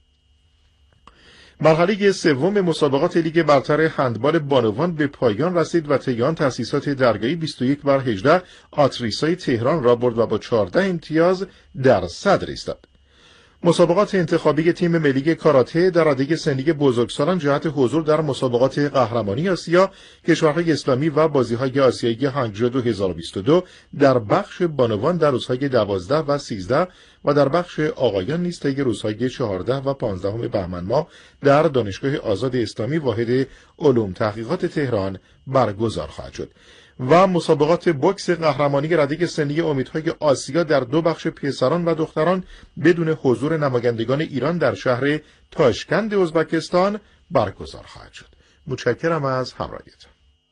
مرحله سوم مسابقات لیگ برتر هندبال بانوان به پایان رسید و تهیان تأسیسات درگاهی 21-18 آتریسای تهران را برد و با 14 امتیاز در صدر ایستاد. مسابقات انتخابی تیم ملی کاراته در رده سنی بزرگسالان جهت حضور در مسابقات قهرمانی آسیا، کشورهای اسلامی و بازی‌های آسیایی هانگجو 2022 در بخش بانوان در روزهای 12 و 13 و در بخش آقایان نیز طی روزهای 14 و 15 بهمن ماه در دانشگاه آزاد اسلامی واحد علوم تحقیقات تهران برگزار خواهد شد. و مسابقات بوکس قهرمانی رده سنی امیدهای آسیا در 2 بخش پسران و دختران بدون حضور نمایندگان ایران در شهر تاشکند ازبکستان برگزار خواهد شد. متشکرم از همراهیتان.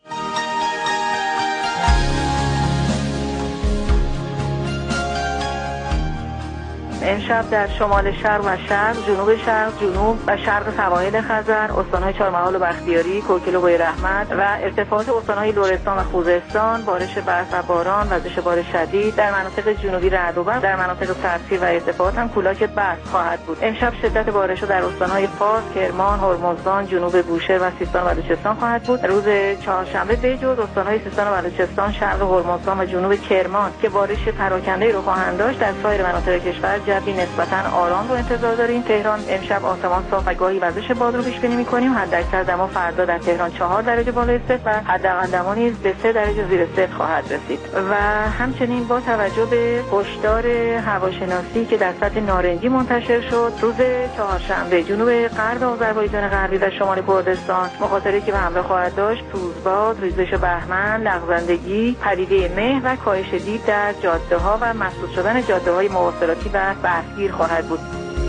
امشب در شمال شرق و شرق، جنوب شرق، جنوب و شرق سواحل خزر، استان‌های چهارمحال و بختیاری، کوکل و بویراحمد و ارتفاعات استان‌های لرستان و خوزستان بارش برف و باران، وزش بارش شدید، در مناطق جنوبی رعد و برق، در مناطق سردسیر و ارتفاعات هم کولاک برف خواهد بود. امشب شدت بارش در استان‌های فارس، کرمان، هرمزگان، جنوب بوشهر و سیستان و بلوچستان خواهد بود. روز چهارشنبه بجز استان‌های سیستان و بلوچستان، شرق هرمزگان و جنوب کرمان که بارش پراکنده‌ای رو خواهند داشت، در سایر مناطق کشور جوی نسبتاً آرام رو انتظار داریم. تهران امشب آسمان صاف و گاهی وزش باد رو پیش بینی می‌کنیم. حداکثر دما فردا در تهران 4 درجه بالای صفر و حداقل دما نیز به 3 درجه زیر صفر خواهد رسید. و همچنین با توجه به هشدار هواشناسی که در سطح نارنجی منتشر شد، روز چهارشنبه جنوب غرب آذربایجان غربی و شمال کردستان مخاطره که به همراه خواهد داشت سوزباد، ریزش بهمن، لغزندگی، پدیده مه و کاهش دید در جاده‌ها و مسدود شدن جاده‌های مواصلاتی و برفگیر خواهد بود.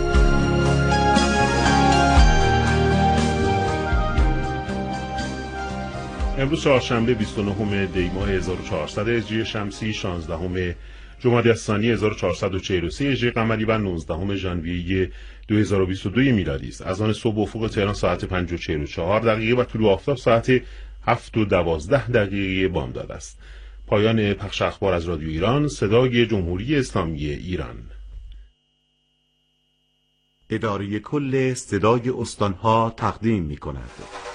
امروز چهارشنبه 29 دی ماه 1400 هجری شمسی، 16 جمادی الثانی 1443 هجری قمری و 19 ژانویه 2022 میلادی است. از آن صبح افق تهران ساعت 5:44 دقیقه و طلوع آفتاب ساعت 7:12 بامداد است. پایان پخش اخبار از رادیو ایران، صدای جمهوری اسلامی ایران. اداره کل صدای استانها تقدیم می‌کند.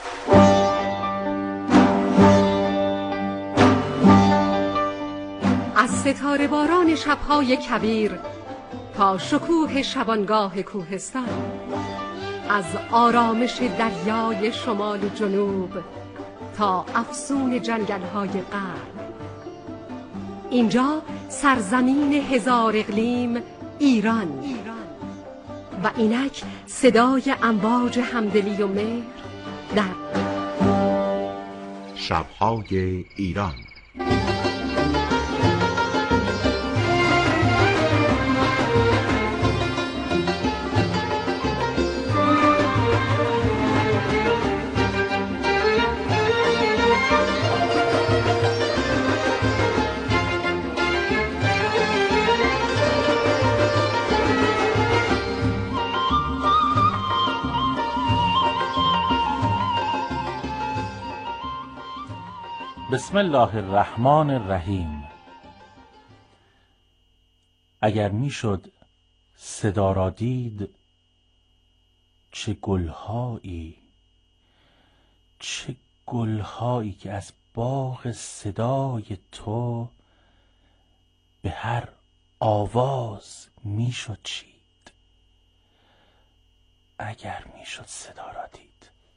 از ستاره باران شب‌های کویر تا شکوه شبانگاه کوهستان، از آرامش دریای شمال و جنوب تا افسون جنگل‌های غرب، اینجا سرزمین هزار اقلیم ایران و اینک صدای امواج همدلی و مهر در شب‌های ایران. بسم الله الرحمن الرحیم. اگر میشد صدا را دید، چه گلهایی، چه گلهایی که از باغ صدای تو به هر آواز میشد چید. اگر میشد صدا را دید.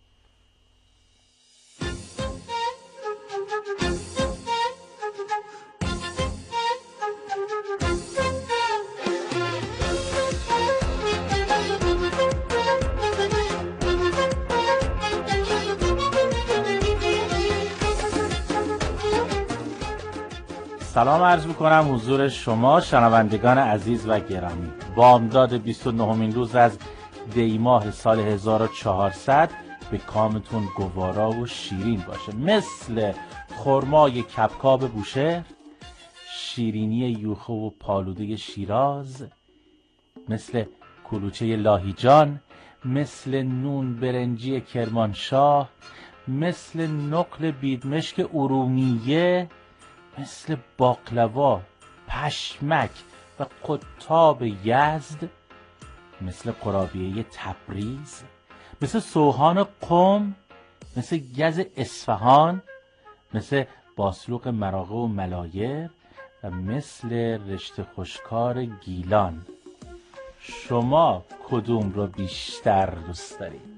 سلام عرض میکنم حضور شما شنوندگان عزیز و گرامی. بامداد 29مین روز از دی ماه سال 1400 به کامتون گوارا و شیرین باشه، مثل خرمای کبکاب بوشهر، شیرینی یوخه و پالوده شیراز، مثل کلوچه لاهیجان، مثل نون برنجی کرمانشاه، مثل نقل بیدمشک ارومیه، مثل باقلوا، پشمک و قطاب یزد، مثل قرابیه تبریز، مثل سوهان قم، مثل گز اصفهان، مثل باسلوق مراغه و ملایر و مثل رشته خشکار گیلان. شما کدوم رو بیشتر دوست دارید؟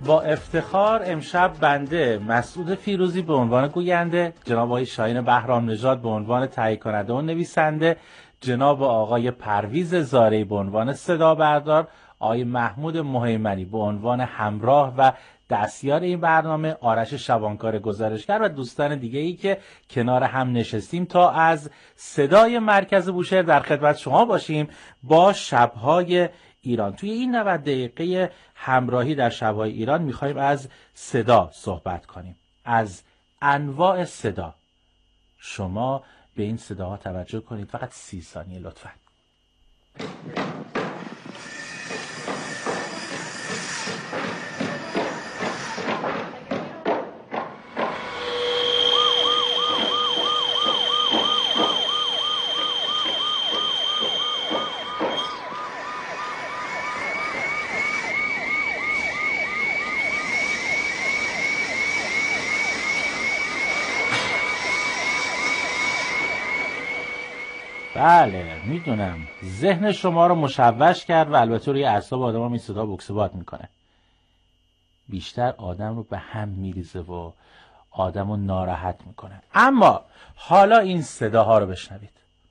با افتخار امشب بنده مسعود فیروزی به عنوان گوینده، جناب آقای شاهین بهرام نژاد به عنوان تهیه کننده و نویسنده، جناب آقای پرویز زارعی به عنوان صدا بردار، آقای محمود مهیمنی به عنوان همراه و دستیار این برنامه، آرش شبانکار گزارشگر و دوستان دیگه‌ای که کنار هم نشستیم تا از صدای مرکز بوشهر در خدمت شما باشیم با شب‌های ایران. توی این 90 دقیقه همراهی در شب‌های ایران می‌خوایم از صدا صحبت کنیم، از انواع صدا. شما به این صداها توجه کنید، فقط 30 ثانیه لطفاً. بله میدونم ذهن شما رو مشوش کرد و البته روی اعصاب آدم هم این صدا بکسبات میکنه. بیشتر آدم رو به هم میریزه و آدم رو ناراحت میکنه. اما حالا این صداها رو بشنوید.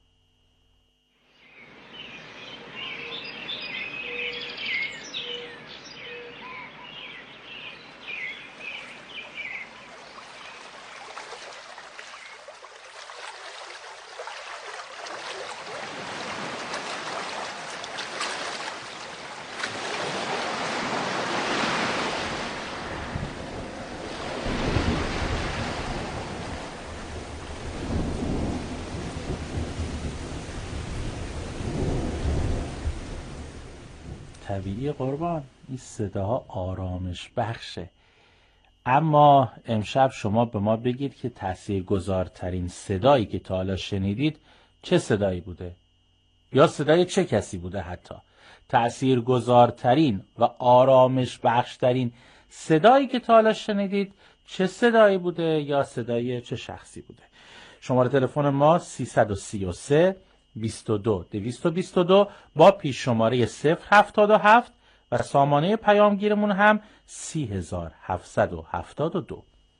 طبیعی قربان، این صداها آرامش بخشه. اما امشب شما به ما بگید که تاثیرگذارترین صدایی که تا حالا شنیدید چه صدایی بوده؟ یا صدای چه کسی بوده؟ حتی تاثیرگذارترین و آرامش بخشترین صدایی که تا حالا شنیدید چه صدایی بوده یا صدای چه شخصی بوده؟ شماره تلفن ما 333 22 222 با پیش شماره 077 و سامانه پیامگیرمون هم 30772.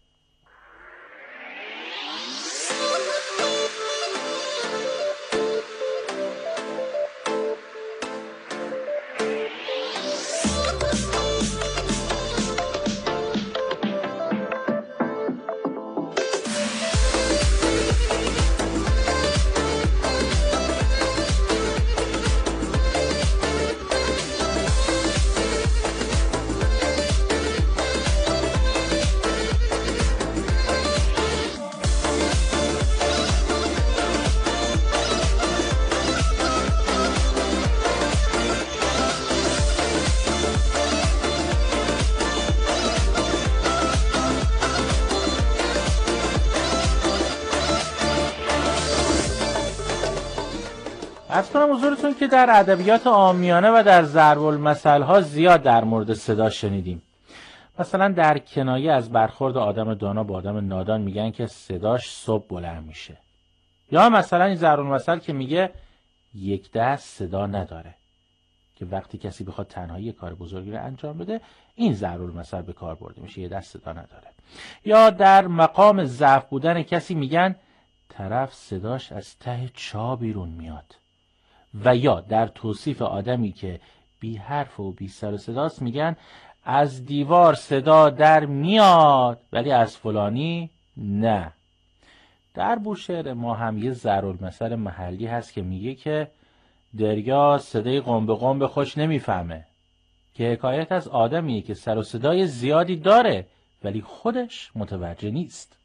عرض کنم حضورتون که در ادبیات عامیانه و در ضرب‌المثل‌ها زیاد در مورد صدا شنیدیم. مثلا در کنایه از برخورد آدم دانا با آدم نادان میگن که صداش صبح بلند میشه. یا مثلا این ضرب‌المثل که میگه یک دست صدا نداره، که وقتی کسی بخواد تنهایی کار بزرگی رو انجام بده این ضرب‌المثل به کار برده میشه، یک دست صدا نداره. یا در مقام ضعف بودن کسی میگن طرف صداش از ته چاه بیرون میاد. و یا در توصیف آدمی که بی حرف و بی سر و صداست میگن از دیوار صدا در میاد ولی از فلانی نه. در بوشهر ما هم یه ضرب‌المثل محلی هست که میگه که دریا صدای قنبه قنبه خوش نمیفهمه، که حکایت از آدمیه که سر و صدای زیادی داره ولی خودش متوجه نیست.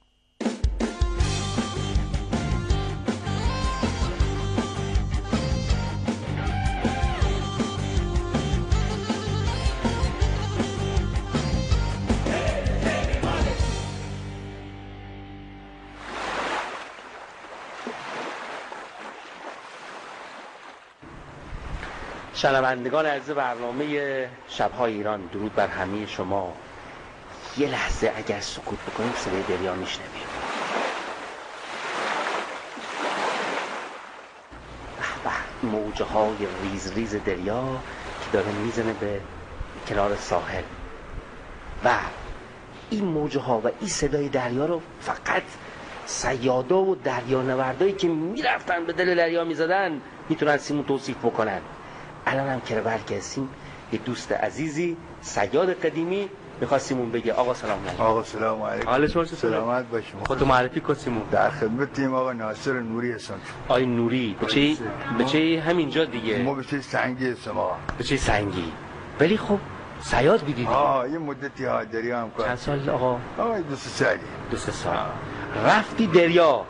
شنوندگان عزیز برنامه شب‌های ایران، درود بر همه شما. یه لحظه اگر سکوت بکنیم صدای دریا میشنویم. به موجه های ریز ریز دریا که داره میزنه به کنار ساحل. و این موجه ها و این صدای دریا رو فقط صیادا و دریانوردایی که میرفتن به دل دریا میزدن میتونن سیمون توصیف بکنن. الان هم که برگردیم یه دوست عزیزی صیاد قدیمی می‌خواستیمون بگه. آقا سلام علیکم. آقا سلام علیکم. حال شما چطوره؟ سلامت باشیم. خودتو معرفی کنیم. در خدمتیم آقا ناصر نوری هستم. آقای نوری به چه همینجا دیگه؟ ما به چه سنگی هستم آقا. به چه سنگی؟ ولی خب صیاد بودید. یه مدتی ها دریا هم کار. چند سال آقا؟ آقا 2 سالی. 2 سال. رفتی دریا،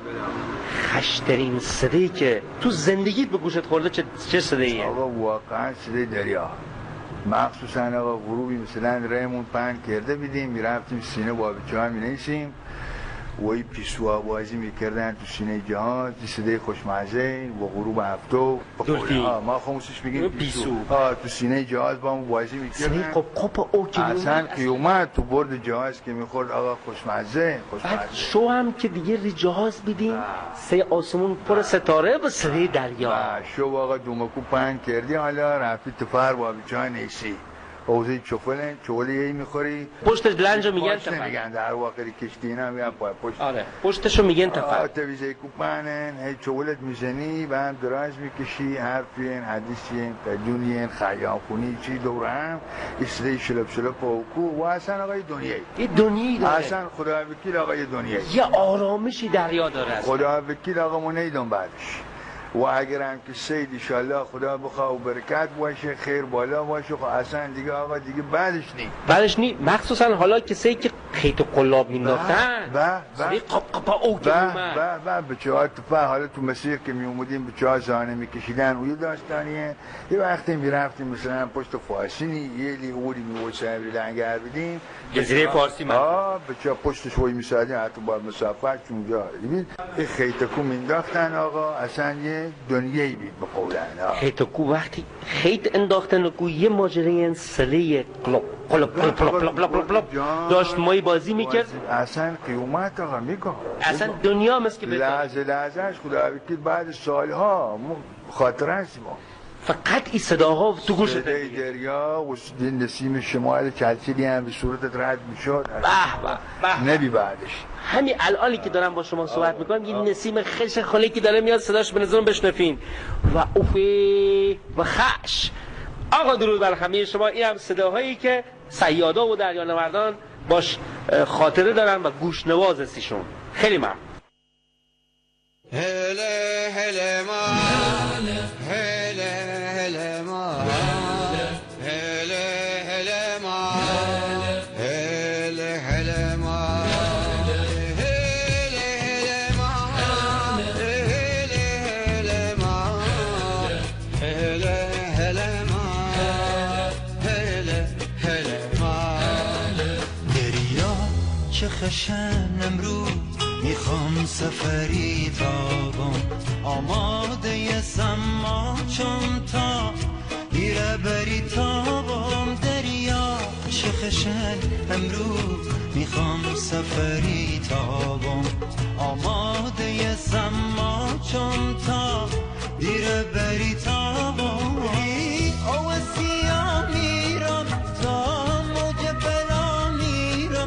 خشترین صدایی که تو زندگیت به گوشت خورده چه صداییه؟ آقا واقعا صدای دریا، مخصوصا آقا غروبی مثلا ریمون پهن کرده بیدیم میرفتیم سینه بابچه ها مینیسیم وی پیسوا بازی میکردن تو سینه جهاز، صدای خوشمزه و غروب هفتو ما خموسش میگیم پیسو. تو سینه جهاز با هم بازی میکردن. قپ او که اصلا قیومت تو برد جهاز که میخورد آقا خوشمزه. بعد شو هم که دیگه ری جهاز بیدیم سه آسمون پر ستاره و صدای دریا. شو آقا دومکو پهن کردی، حالا رفتی تفر بابچه ها نیسی حوزه چولی میخوری پشتش لنجو میگن تفر. میگن در واقع کشتی اینا میگن پشت. آره پشتشو میگن تفر. تویزه کوپانن هی چولت میزنی و هم دراز میکشی، حرفین حدیثین قدونین خیام خونی چی دوره هم اسلی شلپ و کو و اصلا آقای دنیایی. این دنیایی داره. اصلا خدا وکیل آقای دنیایی. یه آرامشی دریا داره. خدا وکیل آقا ما نیدون بعدش. و اگر هم که سید انشالله خدا بخواه و برکت باشه خیر بالا باشه خب اصلا دیگه آقا دیگه بعدش نی مخصوصا حالا کسی که خیط و قلاب مینداختن قپا او که اومد بچه ها تفا حالا تو مسیر که می اومدیم بچه ها زانه میکشیدن و یه داستانیه. یه وقتی میرفتیم مثلا پشت فاسینی یه لیهوری میوسایبری لنگر بدیم جزیره فارسی من بچه ها پشتش وی میسادیم حتی با مسافت اونجا این خیط کو مینداختن آقا اصلا یه دنیایی بید به قولن. خیط کو وقتی خیط انداختن کو یه ماجره سله قلب داشت مایی بازی میکرد. اصلا قیومت آقا میگم اصلا دنیا مثل که لحظهش خدا وکیل بعد سالها خاطره هستیم. فقط این صداها تو گوش دریا و نسیم شمال چلچلی هم به صورتت رد میشد. نبی بعدش همین الانی که دارم با شما صحبت میکنم یه نسیم خش خالی که داره میاد صداش به نظرم بشنفین و اوفی و خش. آقا درود بر همه شما. این هم صداهایی که صیادا و دریانوردان باش خاطره دارن و گوشنواز هستیشون. خیلی ممنون. هله هله ما هله هله ما هله هله ما هله هله ما هله هله ما هله هله ما هله هله ما هله هله ما دریا چه خشن امروز میخوام سفری تابم آماده سما چون تا گیره بری تابم دریا چه خشن امروز میخوام سفری تابم آماده سما چون تا گیره بری تابم او سیاه میرم تا موج بلا میرم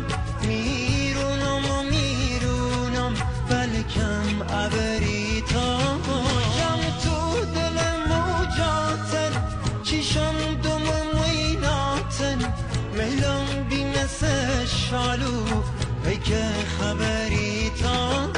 کم عبری تا جم تو دل موجاتن چیشم دوم ویناتن مهلم بی مثل شالو ای که خبری تا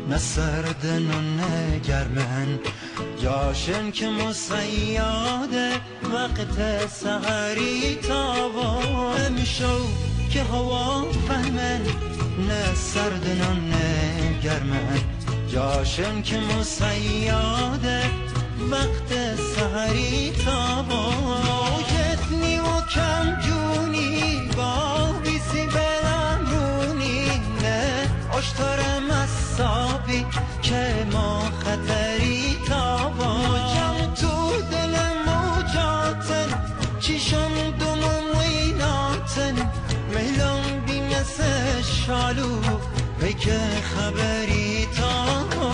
نه سردن و نه گرمن جاشن که مسیاده وقت سحری تابا میشو که هوا فهمن نه سردن و نه گرمن جاشن که مسیاده وقت سحری تابا یتنی و کم جونی با بیسی بلمونی نه اشترم از صابی که ما خطری تابا جم تو دل موجاتن چیشم دوم ویناتن میلان بی مثل شالو بگه خبری تابا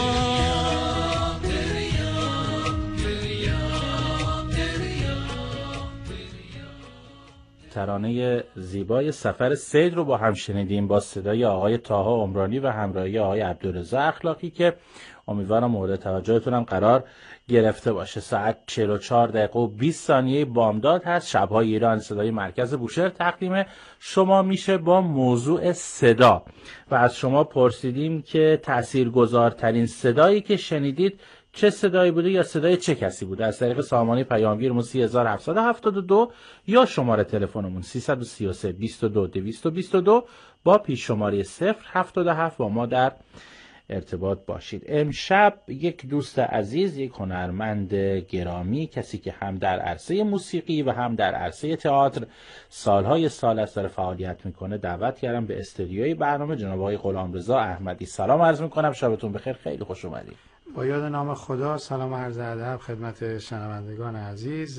ترانه زیبای سفر صید رو با هم شنیدیم با صدای آقای طاها عمرانی و همراهی آقای عبدالرضا اخلاقی که امیدوارم مورد توجهتونم قرار گرفته باشه. ساعت 44 دقیقه و 20 ثانیه بامداد هست. شب‌های ایران صدای مرکز بوشهر تقدیم شما میشه با موضوع صدا و از شما پرسیدیم که تاثیرگذارترین صدایی که شنیدید چه صدایی بوده یا صدای چه کسی بوده. از طریق سامانه پیامگیرمون 3772 یا شماره تلفنمون 333 22 222 با پیش شماره 077 با ما در ارتباط باشید. امشب یک دوست عزیز، یک هنرمند گرامی، کسی که هم در عرصه موسیقی و هم در عرصه تئاتر سالهای سال است داره فعالیت میکنه، دعوت کردم به استودیوی برنامه جناب آقای غلامرضا احمدی. سلام عرض میکنم، شبتون بخیر، خیلی خوش اومدید. با یاد نام خدا سلام عرض ادب خدمت شنوندگان عزیز.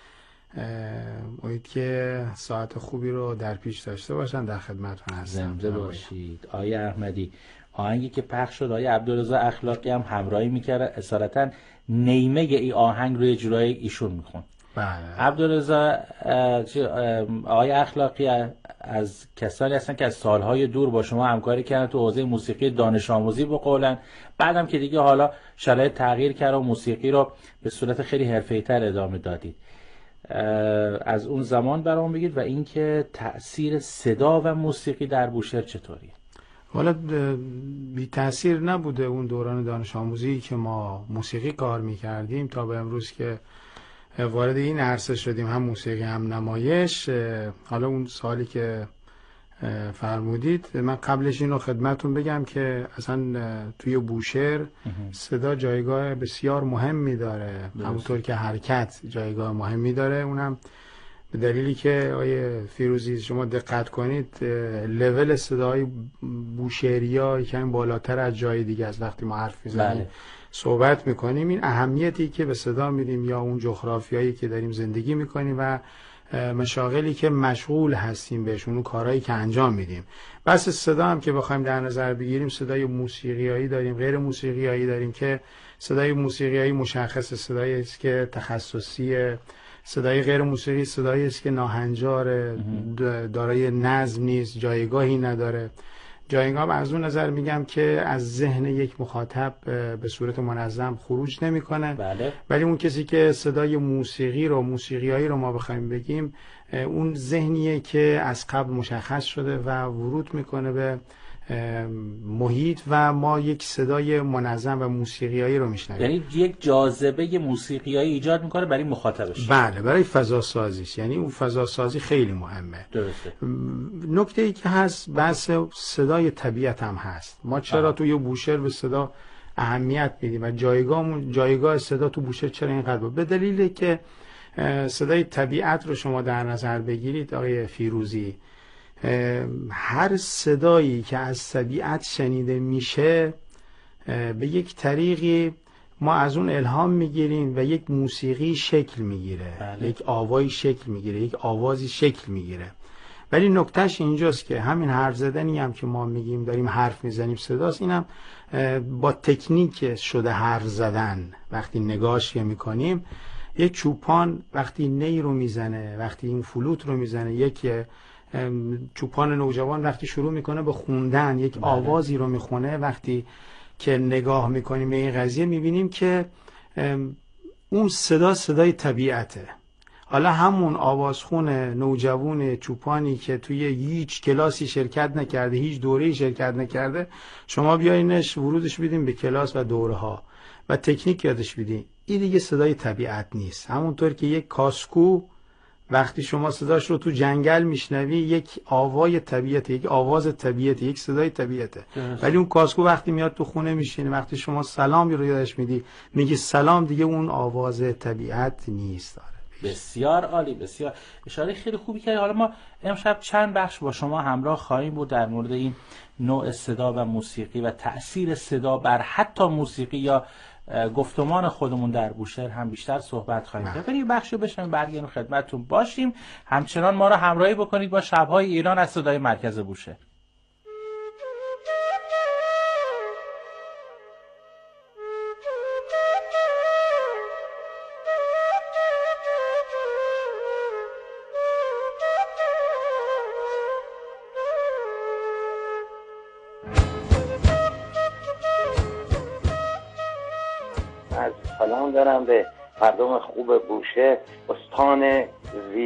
امید که ساعت خوبی رو در پیش داشته باشن. در خدمتتون هستم. زنده باشید. آقای احمدی، آهنگی که پخش شد آقای عبدالرضا اخلاقی هم همراهی میکرد، اصالتا نیمه ای آهنگ روی جورای ایشون میخون. بله. عبدالرضا آقای اخلاقی از کسانی هستن که از سالهای دور با شما همکاری کردن تو حوزه موسیقی دانش آموزی به قولن، بعدم که دیگه حالا شرایط تغییر کرد و موسیقی رو به صورت خیلی حرفه‌ای‌تر ادامه دادید. از اون زمان برام بگید و اینکه تأثیر صدا و موسیقی در بوشهر چطوریه؟ والا بی تأثیر نبوده اون دوران دانش آموزی که ما موسیقی کار میکردیم تا به امروز که وارد این عرصه شدیم، هم موسیقی هم نمایش. حالا اون سالی که فرمودید، من قبلش اینو خدمتون بگم که اصلا توی بوشهر صدا جایگاه بسیار مهمی داره، همونطور که حرکت جایگاه مهمی داره. اونم به دلیلی که آیه فیروزی شما دقت کنید لول صدای بوشهری‌ها کمی بالاتر از جای دیگه از وقتی ما حرف میزنیم صحبت میکنیم. این اهمیتی که به صدا میدیم یا اون جغرافیایی که داریم زندگی میکنیم و مشاغلی که مشغول هستیم بهشون، اون کارهایی که انجام میدیم. بس صدا هم که بخوایم در نظر بگیریم، صدای موسیقیایی داریم، غیر موسیقیایی داریم که صدای موسیقیایی مشخص صدایی است که تخصصی، صدای غیر موسیقی صدایی است که ناهنجار، دارای نظم نیست، جایگاهی نداره. جایگاه از اون نظر میگم که از ذهن یک مخاطب به صورت منظم خروج نمیکنه. بله. ولی اون کسی که صدای موسیقیایی رو ما بخوایم بگیم، اون ذهنیه که از قبل مشخص شده و ورود میکنه به محیط و ما یک صدای منظم و موسیقیایی رو میشنویم. یعنی یک جاذبه موسیقیایی ایجاد میکنه برای مخاطبش. بله، برای فضا سازیش. یعنی اون فضا سازی خیلی مهمه. درسته. نکته ای که هست بحث صدای طبیعت هم هست. ما چرا توی بوشهر به صدا اهمیت میدیم و جایگاه صدا تو بوشهر چرا اینقدر بود؟ به دلیلی که صدای طبیعت رو شما در نظر بگیرید آقای فیروزی، هر صدایی که از طبیعت شنیده میشه به یک طریقی ما از اون الهام میگیریم و یک موسیقی شکل میگیره. بله. یک آوایی شکل میگیره، یک آوازی شکل میگیره. ولی نکتهش اینجاست که همین حرف زدنی هم که ما میگیم داریم حرف میزنیم صداست، اینم با تکنیک شده حرف زدن وقتی نگاش میکنیم. یک چوپان وقتی نی رو میزنه، وقتی این فلوت رو میزنه، یک چوپان نوجوان وقتی شروع میکنه به خوندن یک آوازی رو میخونه، وقتی که نگاه میکنیم به این قضیه میبینیم که اون صدای طبیعته. حالا همون آوازخون نوجوان چوپانی که توی هیچ کلاسی شرکت نکرده، هیچ دوره‌ای شرکت نکرده، شما بیاینش ورودش بدین به کلاس و دوره ها و تکنیک یادش بدین، این دیگه صدای طبیعت نیست. همونطور که یک کاسکو وقتی شما صداش رو تو جنگل میشنوی یک آوای طبیعته، یک آواز طبیعته، یک صدای طبیعته، ولی اون کاسکو وقتی میاد تو خونه میشینه، وقتی شما سلامی رو یادش میدی میگی سلام، دیگه اون آواز طبیعت نیست. بسیار عالی، بسیار اشاره خیلی خوبی کردید. حالا ما امشب چند بخش با شما همراه خواهیم بود در مورد این نوع صدا و موسیقی و تأثیر صدا بر حتی موسیقی یا گفتمان خودمون در بوشهر هم بیشتر صحبت خواهیم کرد. بریم بخشو بشنویم، برگردیم خدمتتون باشیم. همچنان ما رو همراهی بکنید با شب‌های ایران از صدای مرکز بوشهر. سلام دارم به مردم خوب بوشهر، استان